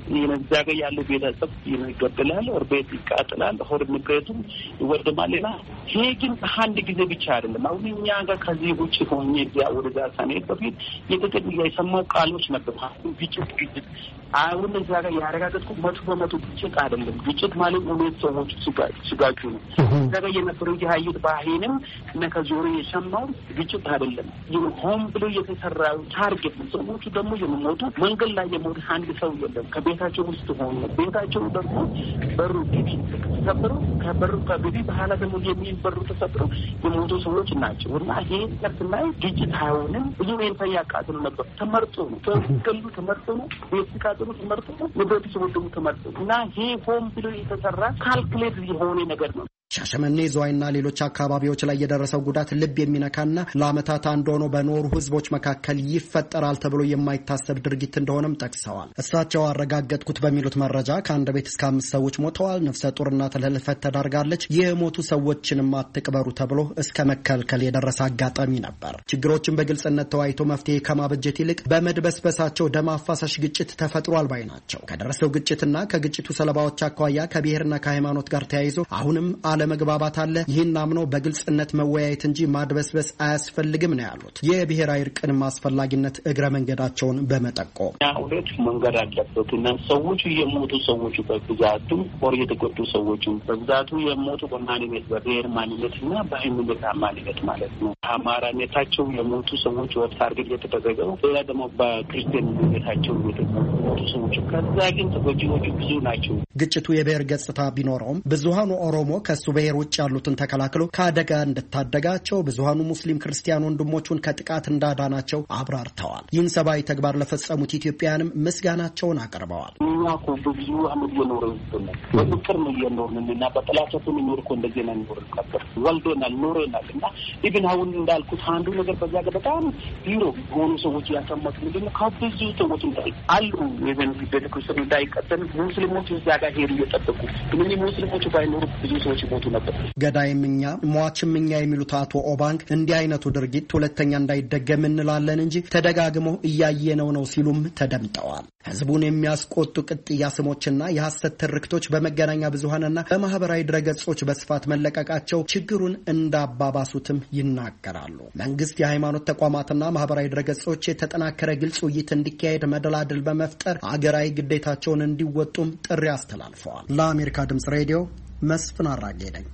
እዛ ጋር ያለው ቤተሰብ ይገደላል፣ ወር ቤት ይቃጠላል፣ ሆድ ምክሬቱ ይወድማል። ሌላ ይሄ ግን አንድ ጊዜ ብቻ አይደለም። አሁን እኛ ጋር ከዚህ ውጭ ሆኜ እዚያ ወደዛ ሳኔት በፊት የተቀድ የሰማው ቃሎች ነበር። ግጭት ግጭት አሁን እዛ ጋር ያረጋገጥኩ መቶ በመቶ ግጭት አይደለም። ግጭት ማለት ሁለት ሰዎች ሲጋጩ ነው። እዛ ጋር የነበረው የሀይት ባህይንም እና ከዞሩ የሰማው ግጭት አይደለም። ይሄ ሆም ብሎ የተሰራው ታርጌት ነው። ሰዎቹ ደግሞ የሚሞቱ መንገድ ላይ የሞቱ አንድ ሰው የለም። ከቤታቸው ውስጥ ሆኖ ቤታቸው ደግሞ በሩ ቢቢ ተሰብሮ ከበሩ ከቢቢ በኋላ ደግሞ የሚበሩ ተሰብሮ የሞቱ ሰዎች ናቸው እና ይሄ ከርትና ግጭት አይሆንም። ብዙ ወይን ያቃጥሉ ነበር። ተመርጦ ነው ተገሉ ተመርጦ ነው ቤት ካጥሩ ተመርጦ ነው ንብረት ሲወድሙ ተመርጦ እና ይሄ ሆም ብሎ የተሰራ ካልኩሌት የሆነ ነገር ነው። ሻሸመኔ፣ ዝዋይና ሌሎች አካባቢዎች ላይ የደረሰው ጉዳት ልብ የሚነካና ለዓመታት አንድ ሆኖ በኖሩ ሕዝቦች መካከል ይፈጠራል ተብሎ የማይታሰብ ድርጊት እንደሆነም ጠቅሰዋል። እሳቸው አረጋገጥኩት በሚሉት መረጃ ከአንድ ቤት እስከ አምስት ሰዎች ሞተዋል፣ ነፍሰ ጡርና ለህልፈት ተዳርጋለች፣ የሞቱ ሰዎችንም አትቅበሩ ተብሎ እስከ መከልከል የደረሰ አጋጣሚ ነበር። ችግሮችን በግልጽነት ተወያይቶ መፍትሄ ከማበጀት ይልቅ በመድበስበሳቸው ደም አፋሳሽ ግጭት ተፈጥሯል ባይ ናቸው። ከደረሰው ግጭትና ከግጭቱ ሰለባዎች አኳያ ከብሔርና ከሃይማኖት ጋር ተያይዞ አሁንም አለመግባባት አለ። ይህን አምኖ በግልጽነት መወያየት እንጂ ማድበስበስ አያስፈልግም ነው ያሉት። የብሔራዊ እርቅን አስፈላጊነት እግረ መንገዳቸውን በመጠቆም ሁለት መንገድ አለበት እና ሰዎቹ የሞቱ ሰዎቹ በብዛቱ ወር የተጎዱ ሰዎቹ በብዛቱ የሞቱ በማንነት በብሔር ማንነትና በሃይማኖት ማንነት ማለት ነው። አማራነታቸው የሞቱ ሰዎች ወር ታርጌት የተደረገው ሌላ ደግሞ በክርስቲያንነታቸው የሞቱ ሰዎች ከዛ ግን ተጎጂዎቹ ብዙ ናቸው። ግጭቱ የብሔር ገጽታ ቢኖረውም ብዙሃኑ ኦሮሞ ከሱ ብሔር ውጭ ያሉትን ተከላክሎ ከአደጋ እንድታደጋቸው ብዙሃኑ ሙስሊም ክርስቲያን ወንድሞቹን ከጥቃት እንዳዳናቸው አብራርተዋል። ይህን ሰብአዊ ተግባር ለፈጸሙት ኢትዮጵያውያንም ምስጋናቸውን አቅርበዋል። እኛ እኮ ብዙ አመት የኖረው ነው በፍቅር ነው የኖርነው እና በጥላቻቱ ነው እኮ እንደዚህ ነው ኖር ነበር ወልዶናል ኖረናል እና ኢቭን አሁን እንዳልኩት አንዱ ነገር በዛ ጋር በጣም ቢሮ ሆኑ ሰዎች ያሰማት ምንድነው ከብዙ ሰዎች እንዳይ አሉ ኢቭን ቤተክርስቲያን እንዳይቀጥል ሙስሊሞች እዛ ጋር ሄዱ እየጠበቁ ግን ሙስሊሞች ባይኖሩ ብዙ ሰዎች ሞቱ ነበር። ገዳይም እኛ ሟችም እኛ የሚሉት አቶ ኦባንግ እንዲህ አይነቱ ድርጊት ሁለተኛ እንዳይደገም እንላለን እንጂ ተደጋግሞ እያየነው ነው ሲሉም ተደምጠዋል። ህዝቡን የሚያስቆጡ ቅጥያ ስሞችና የሐሰት ትርክቶች በመገናኛ ብዙሃንና በማህበራዊ ድረገጾች በስፋት መለቀቃቸው ችግሩን እንዳባባሱትም ይናገራሉ። መንግስት፣ የሃይማኖት ተቋማትና ማህበራዊ ድረገጾች የተጠናከረ ግልጽ ውይይት እንዲካሄድ መደላድል በመፍጠር አገራዊ ግዴታቸውን እንዲወጡም ጥሪ አስተላልፈዋል። ለአሜሪካ ድምጽ ሬዲዮ መስፍን አራጌ ነኝ።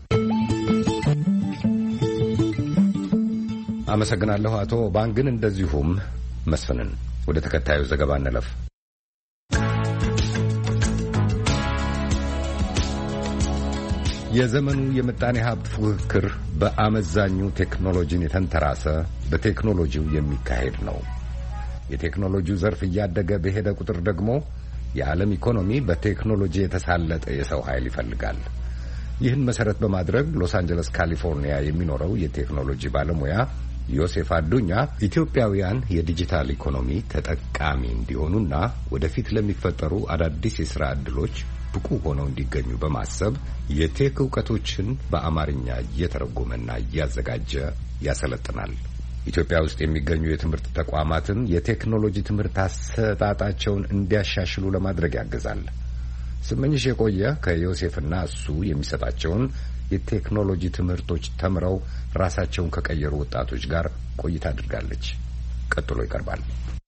አመሰግናለሁ አቶ ባንግን እንደዚሁም መስፍንን። ወደ ተከታዩ ዘገባ እንለፍ። የዘመኑ የምጣኔ ሀብት ፉክክር በአመዛኙ ቴክኖሎጂን የተንተራሰ በቴክኖሎጂው የሚካሄድ ነው። የቴክኖሎጂው ዘርፍ እያደገ በሄደ ቁጥር ደግሞ የዓለም ኢኮኖሚ በቴክኖሎጂ የተሳለጠ የሰው ኃይል ይፈልጋል። ይህን መሰረት በማድረግ ሎስ አንጀለስ ካሊፎርኒያ የሚኖረው የቴክኖሎጂ ባለሙያ ዮሴፍ አዱኛ ኢትዮጵያውያን የዲጂታል ኢኮኖሚ ተጠቃሚ እንዲሆኑና ወደፊት ለሚፈጠሩ አዳዲስ የሥራ ዕድሎች ብቁ ሆነው እንዲገኙ በማሰብ የቴክ ዕውቀቶችን በአማርኛ እየተረጎመና እያዘጋጀ ያሰለጥናል። ኢትዮጵያ ውስጥ የሚገኙ የትምህርት ተቋማትን የቴክኖሎጂ ትምህርት አሰጣጣቸውን እንዲያሻሽሉ ለማድረግ ያግዛል። ስመኝሽ የቆየ ከዮሴፍና እሱ የሚሰጣቸውን የቴክኖሎጂ ትምህርቶች ተምረው ራሳቸውን ከቀየሩ ወጣቶች ጋር ቆይታ አድርጋለች። ቀጥሎ ይቀርባል።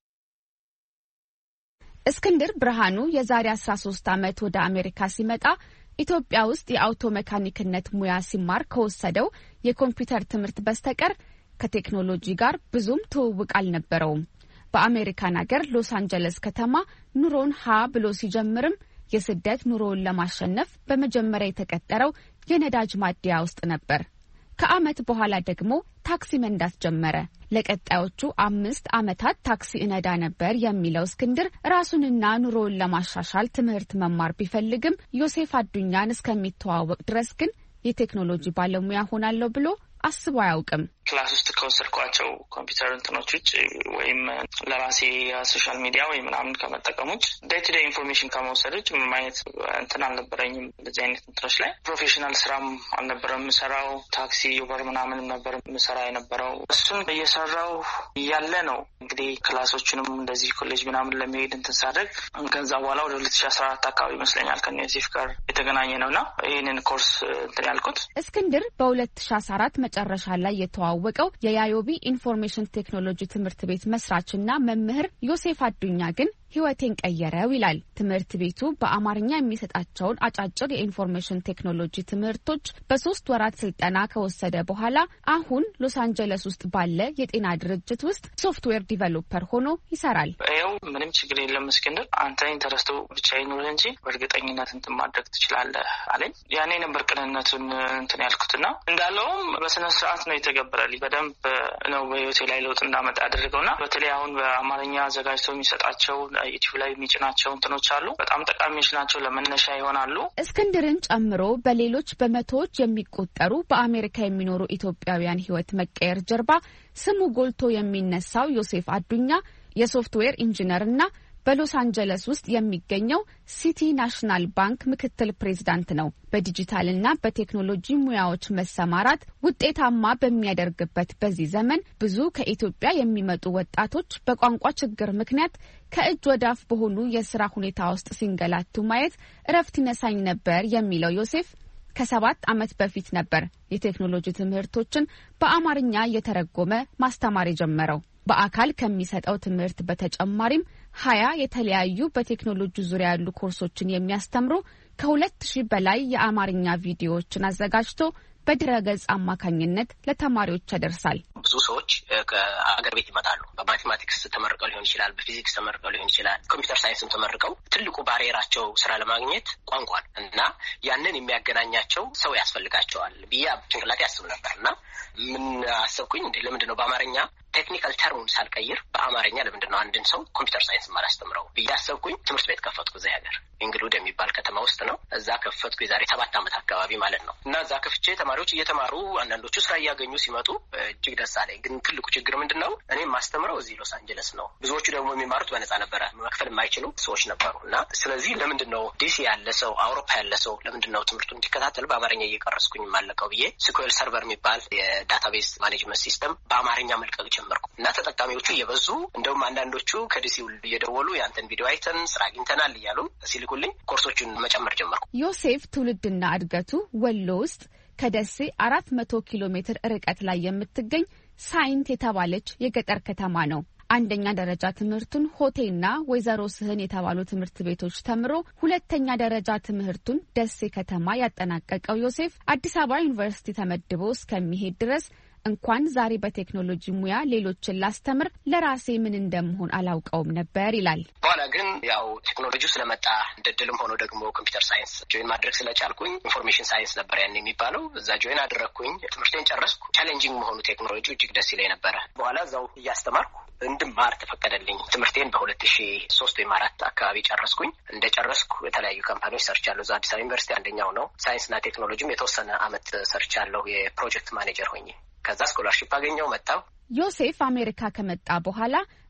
እስክንድር ብርሃኑ የዛሬ አስራ ሶስት ዓመት ወደ አሜሪካ ሲመጣ ኢትዮጵያ ውስጥ የአውቶ ሜካኒክነት ሙያ ሲማር ከወሰደው የኮምፒውተር ትምህርት በስተቀር ከቴክኖሎጂ ጋር ብዙም ትውውቅ አልነበረውም። በአሜሪካን ሀገር ሎስ አንጀለስ ከተማ ኑሮን ሀ ብሎ ሲጀምርም የስደት ኑሮውን ለማሸነፍ በመጀመሪያ የተቀጠረው የነዳጅ ማደያ ውስጥ ነበር። ከዓመት በኋላ ደግሞ ታክሲ መንዳት ጀመረ። ለቀጣዮቹ አምስት ዓመታት ታክሲ እነዳ ነበር የሚለው እስክንድር ራሱንና ኑሮውን ለማሻሻል ትምህርት መማር ቢፈልግም ዮሴፍ አዱኛን እስከሚተዋወቅ ድረስ ግን የቴክኖሎጂ ባለሙያ ሆናለሁ ብሎ አስቦ አያውቅም። ክላስ ውስጥ ከወሰድኳቸው ኮምፒውተር እንትኖች ውጭ ወይም ለራሴ ሶሻል ሚዲያ ወይ ምናምን ከመጠቀም ውጭ ዴይ ቱ ዴይ ኢንፎርሜሽን ከመውሰድ ውጭ ምንም አይነት እንትን አልነበረኝም። እንደዚህ አይነት እንትኖች ላይ ፕሮፌሽናል ስራም አልነበረም የምሰራው። ታክሲ ዩበር ምናምን ነበር የምሰራ የነበረው። እሱን እየሰራው እያለ ነው እንግዲህ ክላሶቹንም እንደዚህ ኮሌጅ ምናምን ለመሄድ እንትን ሳደርግ ከዛ በኋላ ወደ ሁለት ሺህ አስራ አራት አካባቢ ይመስለኛል ከዮሴፍ ጋር የተገናኘ ነውና ይህንን ኮርስ እንትን ያልኩት። እስክንድር በሁለት ሺህ አስራ አራት መጨረሻ ላይ የተዋወቀው የያዮቢ ኢንፎርሜሽን ቴክኖሎጂ ትምህርት ቤት መስራችና መምህር ዮሴፍ አዱኛ ግን ህይወቴን ቀየረው ይላል። ትምህርት ቤቱ በአማርኛ የሚሰጣቸውን አጫጭር የኢንፎርሜሽን ቴክኖሎጂ ትምህርቶች በሶስት ወራት ስልጠና ከወሰደ በኋላ አሁን ሎስ አንጀለስ ውስጥ ባለ የጤና ድርጅት ውስጥ ሶፍትዌር ዲቨሎፐር ሆኖ ይሰራል። ይኸው ምንም ችግር የለም እስክንድር፣ አንተ ኢንተረስቱ ብቻ ይኑር እንጂ በእርግጠኝነት እንትን ማድረግ ትችላለህ አለኝ። ያኔ ነበር ቅንነቱን እንትን ያልኩትና እንዳለውም በስነ ስርዓት ነው የተገበረልኝ። በደንብ ነው በህይወቴ ላይ ለውጥ እንዳመጣ ያደረገውና በተለይ አሁን በአማርኛ አዘጋጅቶ የሚሰጣቸው ዩቲዩብ ላይ የሚጭናቸው እንትኖች አሉ። በጣም ጠቃሚዎች ናቸው፣ ለመነሻ ይሆናሉ። እስክንድርን ጨምሮ በሌሎች በመቶዎች የሚቆጠሩ በአሜሪካ የሚኖሩ ኢትዮጵያውያን ህይወት መቀየር ጀርባ ስሙ ጎልቶ የሚነሳው ዮሴፍ አዱኛ የሶፍትዌር ኢንጂነርና በሎስ አንጀለስ ውስጥ የሚገኘው ሲቲ ናሽናል ባንክ ምክትል ፕሬዝዳንት ነው። በዲጂታልና በቴክኖሎጂ ሙያዎች መሰማራት ውጤታማ በሚያደርግበት በዚህ ዘመን ብዙ ከኢትዮጵያ የሚመጡ ወጣቶች በቋንቋ ችግር ምክንያት ከእጅ ወዳፍ በሆኑ የስራ ሁኔታ ውስጥ ሲንገላቱ ማየት እረፍት ይነሳኝ ነበር የሚለው ዮሴፍ ከሰባት ዓመት በፊት ነበር የቴክኖሎጂ ትምህርቶችን በአማርኛ እየተረጎመ ማስተማር የጀመረው። በአካል ከሚሰጠው ትምህርት በተጨማሪም ሀያ የተለያዩ በቴክኖሎጂ ዙሪያ ያሉ ኮርሶችን የሚያስተምሩ ከሁለት ሺህ በላይ የአማርኛ ቪዲዮዎችን አዘጋጅቶ በድረገጽ አማካኝነት ለተማሪዎች ያደርሳል። ብዙ ሰዎች ከአገር ቤት ይመጣሉ። በማቴማቲክስ ተመርቀው ሊሆን ይችላል፣ በፊዚክስ ተመርቀው ሊሆን ይችላል፣ ኮምፒውተር ሳይንስም ተመርቀው ትልቁ ባሪየራቸው ስራ ለማግኘት ቋንቋን እና ያንን የሚያገናኛቸው ሰው ያስፈልጋቸዋል ብዬ ጭንቅላቴ ያስብ ነበር እና ምን አሰብኩኝ እንዴ ለምንድን ነው በአማርኛ ቴክኒካል ተርሙን ሳልቀይር በአማርኛ ለምንድን ነው አንድን ሰው ኮምፒውተር ሳይንስ ማላስተምረው ብዬ አሰብኩኝ። ትምህርት ቤት ከፈትኩ እዛ ሀገር እንግሊዝ የሚባል ከተማ ውስጥ ነው። እዛ ከፈትኩ የዛሬ ሰባት ዓመት አካባቢ ማለት ነው እና እዛ ከፍቼ ተማሪዎች እየተማሩ አንዳንዶቹ ስራ እያገኙ ሲመጡ እጅግ ደስ አለኝ። ግን ትልቁ ችግር ምንድን ነው? እኔ ማስተምረው እዚህ ሎስ አንጀለስ ነው። ብዙዎቹ ደግሞ የሚማሩት በነፃ ነበረ፣ መክፈል የማይችሉ ሰዎች ነበሩ እና ስለዚህ ለምንድን ነው ዲሲ ያለ ሰው አውሮፓ ያለ ሰው ለምንድን ነው ትምህርቱን እንዲከታተል በአማርኛ እየቀረስኩኝ የማለቀው ብዬ ስኩዌል ሰርቨር የሚባል የዳታቤዝ ማኔጅመንት ሲስተም በአማርኛ መልቀቅ ጀመርኩ እና ተጠቃሚዎቹ እየበዙ እንደውም አንዳንዶቹ ከዲሲ እየደወሉ ያንተን ቪዲዮ አይተን ስራ አግኝተናል እያሉ ሲልኩልኝ ኮርሶቹን መጨመር ጀመርኩ። ዮሴፍ ትውልድና እድገቱ ወሎ ውስጥ ከደሴ አራት መቶ ኪሎ ሜትር ርቀት ላይ የምትገኝ ሳይንት የተባለች የገጠር ከተማ ነው። አንደኛ ደረጃ ትምህርቱን ሆቴና ወይዘሮ ስህን የተባሉ ትምህርት ቤቶች ተምሮ ሁለተኛ ደረጃ ትምህርቱን ደሴ ከተማ ያጠናቀቀው ዮሴፍ አዲስ አበባ ዩኒቨርሲቲ ተመድቦ እስከሚሄድ ድረስ እንኳን ዛሬ በቴክኖሎጂ ሙያ ሌሎችን ላስተምር ለራሴ ምን እንደምሆን አላውቀውም ነበር ይላል። በኋላ ግን ያው ቴክኖሎጂው ስለመጣ እንደድልም ሆኖ ደግሞ ኮምፒውተር ሳይንስ ጆይን ማድረግ ስለቻልኩኝ ኢንፎርሜሽን ሳይንስ ነበር ያን የሚባለው እዛ ጆይን አደረግኩኝ። ትምህርቴን ጨረስኩ። ቻሌንጂንግ መሆኑ ቴክኖሎጂ እጅግ ደስ ይለኝ ነበረ። በኋላ እዛው እያስተማርኩ እንድማር ተፈቀደልኝ። ትምህርቴን በሁለት ሺህ ሶስት ወይም አራት አካባቢ ጨረስኩኝ። እንደ ጨረስኩ የተለያዩ ካምፓኒዎች ሰርቻለሁ። እዛ አዲስ አበባ ዩኒቨርሲቲ አንደኛው ነው። ሳይንስና ቴክኖሎጂም የተወሰነ አመት ሰርቻለሁ የፕሮጀክት ማኔጀር ሆኜ። ከዛ ስኮላርሺፕ አገኘው መጣው። ዮሴፍ አሜሪካ ከመጣ በኋላ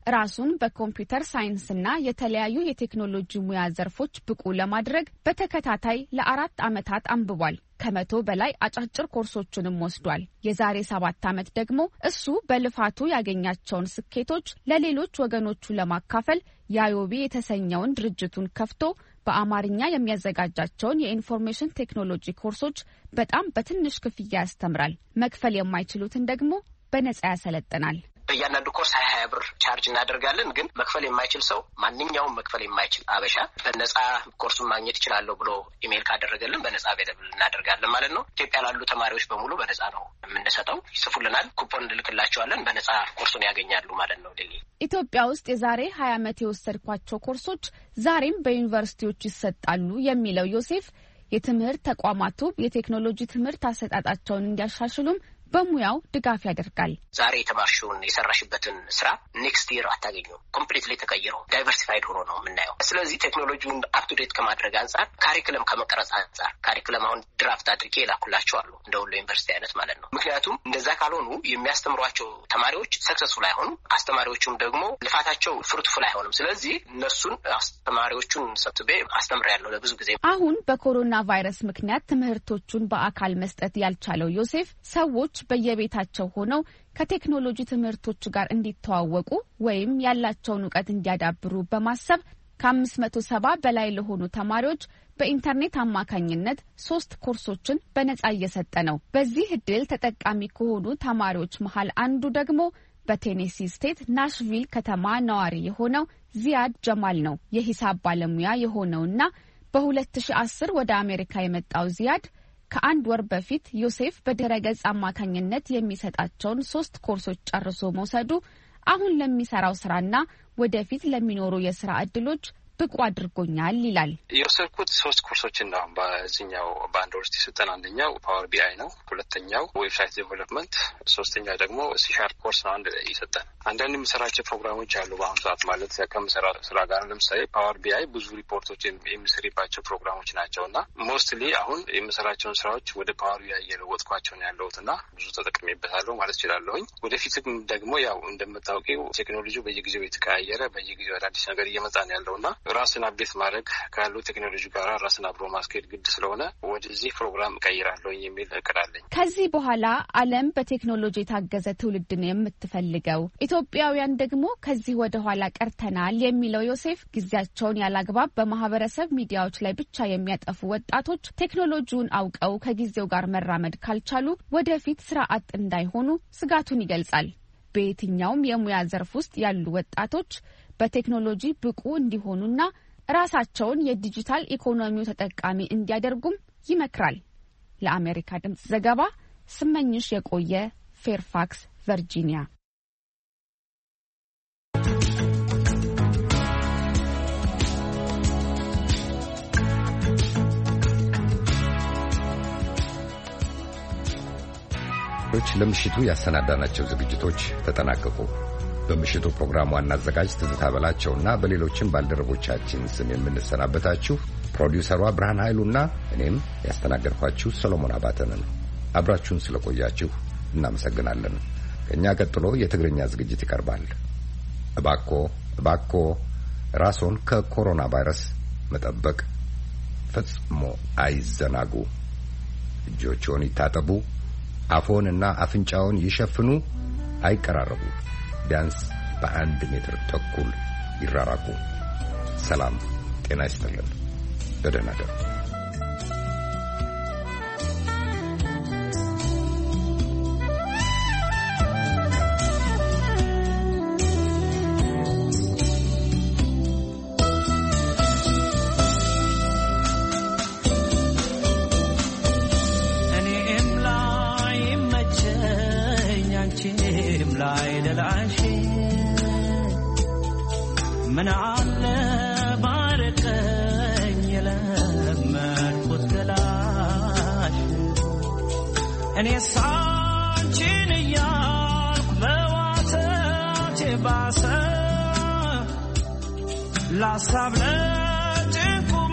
ራሱን በኮምፒውተር ሳይንስና የተለያዩ የቴክኖሎጂ ሙያ ዘርፎች ብቁ ለማድረግ በተከታታይ ለአራት ዓመታት አንብቧል። ከመቶ በላይ አጫጭር ኮርሶችንም ወስዷል። የዛሬ ሰባት ዓመት ደግሞ እሱ በልፋቱ ያገኛቸውን ስኬቶች ለሌሎች ወገኖቹ ለማካፈል ያዮቢ የተሰኘውን ድርጅቱን ከፍቶ በአማርኛ የሚያዘጋጃቸውን የኢንፎርሜሽን ቴክኖሎጂ ኮርሶች በጣም በትንሽ ክፍያ ያስተምራል። መክፈል የማይችሉትን ደግሞ በነጻ ያሰለጥናል። በእያንዳንዱ ኮርስ ሀያ ሀያ ብር ቻርጅ እናደርጋለን። ግን መክፈል የማይችል ሰው ማንኛውም መክፈል የማይችል አበሻ በነጻ ኮርሱን ማግኘት ይችላል ብሎ ኢሜል ካደረገልን በነጻ አቬለብል እናደርጋለን ማለት ነው። ኢትዮጵያ ላሉ ተማሪዎች በሙሉ በነጻ ነው የምንሰጠው። ይጽፉልናል፣ ኩፖን እንልክላቸዋለን፣ በነጻ ኮርሱን ያገኛሉ ማለት ነው። ዴሊ ኢትዮጵያ ውስጥ የዛሬ ሀያ ዓመት የወሰድኳቸው ኮርሶች ዛሬም በዩኒቨርሲቲዎች ይሰጣሉ የሚለው ዮሴፍ የትምህርት ተቋማቱ የቴክኖሎጂ ትምህርት አሰጣጣቸውን እንዲያሻሽሉም በሙያው ድጋፍ ያደርጋል። ዛሬ የተማርሽውን የሰራሽበትን ስራ ኔክስት ይር አታገኙም። ኮምፕሊትሊ ተቀይሮ ዳይቨርሲፋይድ ሆኖ ነው የምናየው። ስለዚህ ቴክኖሎጂውን አፕቱዴት ከማድረግ አንጻር፣ ካሪክለም ከመቀረጽ አንጻር ካሪክለም አሁን ድራፍት አድርጌ ላኩላቸዋለሁ እንደ ወሎ ዩኒቨርሲቲ አይነት ማለት ነው። ምክንያቱም እንደዛ ካልሆኑ የሚያስተምሯቸው ተማሪዎች ሰክሰስፉል አይሆኑም፣ አስተማሪዎቹም ደግሞ ልፋታቸው ፍሩትፉል አይሆንም። ስለዚህ እነሱን አስተማሪዎቹን ሰብስቤ አስተምሬያለሁ ለብዙ ጊዜ። አሁን በኮሮና ቫይረስ ምክንያት ትምህርቶቹን በአካል መስጠት ያልቻለው ዮሴፍ ሰዎች በየቤታቸው ሆነው ከቴክኖሎጂ ትምህርቶች ጋር እንዲተዋወቁ ወይም ያላቸውን ዕውቀት እንዲያዳብሩ በማሰብ ከአምስት መቶ ሰባ በላይ ለሆኑ ተማሪዎች በኢንተርኔት አማካኝነት ሶስት ኮርሶችን በነጻ እየሰጠ ነው። በዚህ እድል ተጠቃሚ ከሆኑ ተማሪዎች መሃል አንዱ ደግሞ በቴኔሲ ስቴት ናሽቪል ከተማ ነዋሪ የሆነው ዚያድ ጀማል ነው። የሂሳብ ባለሙያ የሆነውና በሁለት ሺህ አስር ወደ አሜሪካ የመጣው ዚያድ ከአንድ ወር በፊት ዮሴፍ በድረገጽ አማካኝነት የሚሰጣቸውን ሶስት ኮርሶች ጨርሶ መውሰዱ አሁን ለሚሰራው ስራና ወደፊት ለሚኖሩ የስራ እድሎች ብቁ አድርጎኛል ይላል። የወሰድኩት ሶስት ኮርሶችን ነው በዚህኛው በአንድ ወር ውስጥ የሰጠን። አንደኛው ፓወር ቢአይ ነው፣ ሁለተኛው ዌብሳይት ዴቨሎፕመንት፣ ሶስተኛ ደግሞ ሲሻርፕ ኮርስ ነው አንድ የሰጠን። አንዳንድ የምሰራቸው ፕሮግራሞች አሉ በአሁኑ ሰዓት ማለት ከምሰራ ስራ ጋር። ለምሳሌ ፓወር ቢአይ ብዙ ሪፖርቶች የሚሰሪባቸው ፕሮግራሞች ናቸው እና ሞስትሊ አሁን የምሰራቸውን ስራዎች ወደ ፓወር ቢአይ እየለወጥኳቸው ነው ያለሁት እና ብዙ ተጠቅሜበታለሁ ማለት እችላለሁኝ። ወደፊትም ደግሞ ያው እንደምታውቂው ቴክኖሎጂ በየጊዜው የተቀያየረ በየጊዜው አዳዲስ ነገር እየመጣ ነው ያለውና ራስን አፕዴት ማድረግ ካለው ቴክኖሎጂ ጋር ራስን አብሮ ማስኬድ ግድ ስለሆነ ወደዚህ ፕሮግራም እቀይራለሁ የሚል እቅድ አለኝ። ከዚህ በኋላ ዓለም በቴክኖሎጂ የታገዘ ትውልድ ነው የምትፈልገው፣ ኢትዮጵያውያን ደግሞ ከዚህ ወደ ኋላ ቀርተናል የሚለው ዮሴፍ ጊዜያቸውን ያላግባብ በማህበረሰብ ሚዲያዎች ላይ ብቻ የሚያጠፉ ወጣቶች ቴክኖሎጂውን አውቀው ከጊዜው ጋር መራመድ ካልቻሉ ወደፊት ስራ አጥ እንዳይሆኑ ስጋቱን ይገልጻል። በየትኛውም የሙያ ዘርፍ ውስጥ ያሉ ወጣቶች በቴክኖሎጂ ብቁ እንዲሆኑና ራሳቸውን የዲጂታል ኢኮኖሚው ተጠቃሚ እንዲያደርጉም ይመክራል። ለአሜሪካ ድምጽ ዘገባ ስመኝሽ የቆየ ፌርፋክስ ቨርጂኒያ። ለምሽቱ ያሰናዳናቸው ዝግጅቶች ተጠናቀቁ። በምሽቱ ፕሮግራም ዋና አዘጋጅ ትዝታ በላቸውና በሌሎችም ባልደረቦቻችን ስም የምንሰናበታችሁ ፕሮዲውሰሯ ብርሃን ኃይሉና እኔም ያስተናገድኳችሁ ሰሎሞን አባተ ነን። አብራችሁን ስለቆያችሁ እናመሰግናለን። ከኛ ቀጥሎ የትግርኛ ዝግጅት ይቀርባል። እባኮ እባኮ ራስዎን ከኮሮና ቫይረስ መጠበቅ ፈጽሞ አይዘናጉ። እጆችዎን ይታጠቡ፣ አፎንና አፍንጫውን ይሸፍኑ፣ አይቀራረቡ፣ ቢያንስ በአንድ ሜትር ተኩል ይራራቁ። ሰላም ጤና ይስጥልን። በደህና እደሩ። من على بارقين لما الخد لاش أني صانشين يالك بواتي باسا لا صاب لا تكون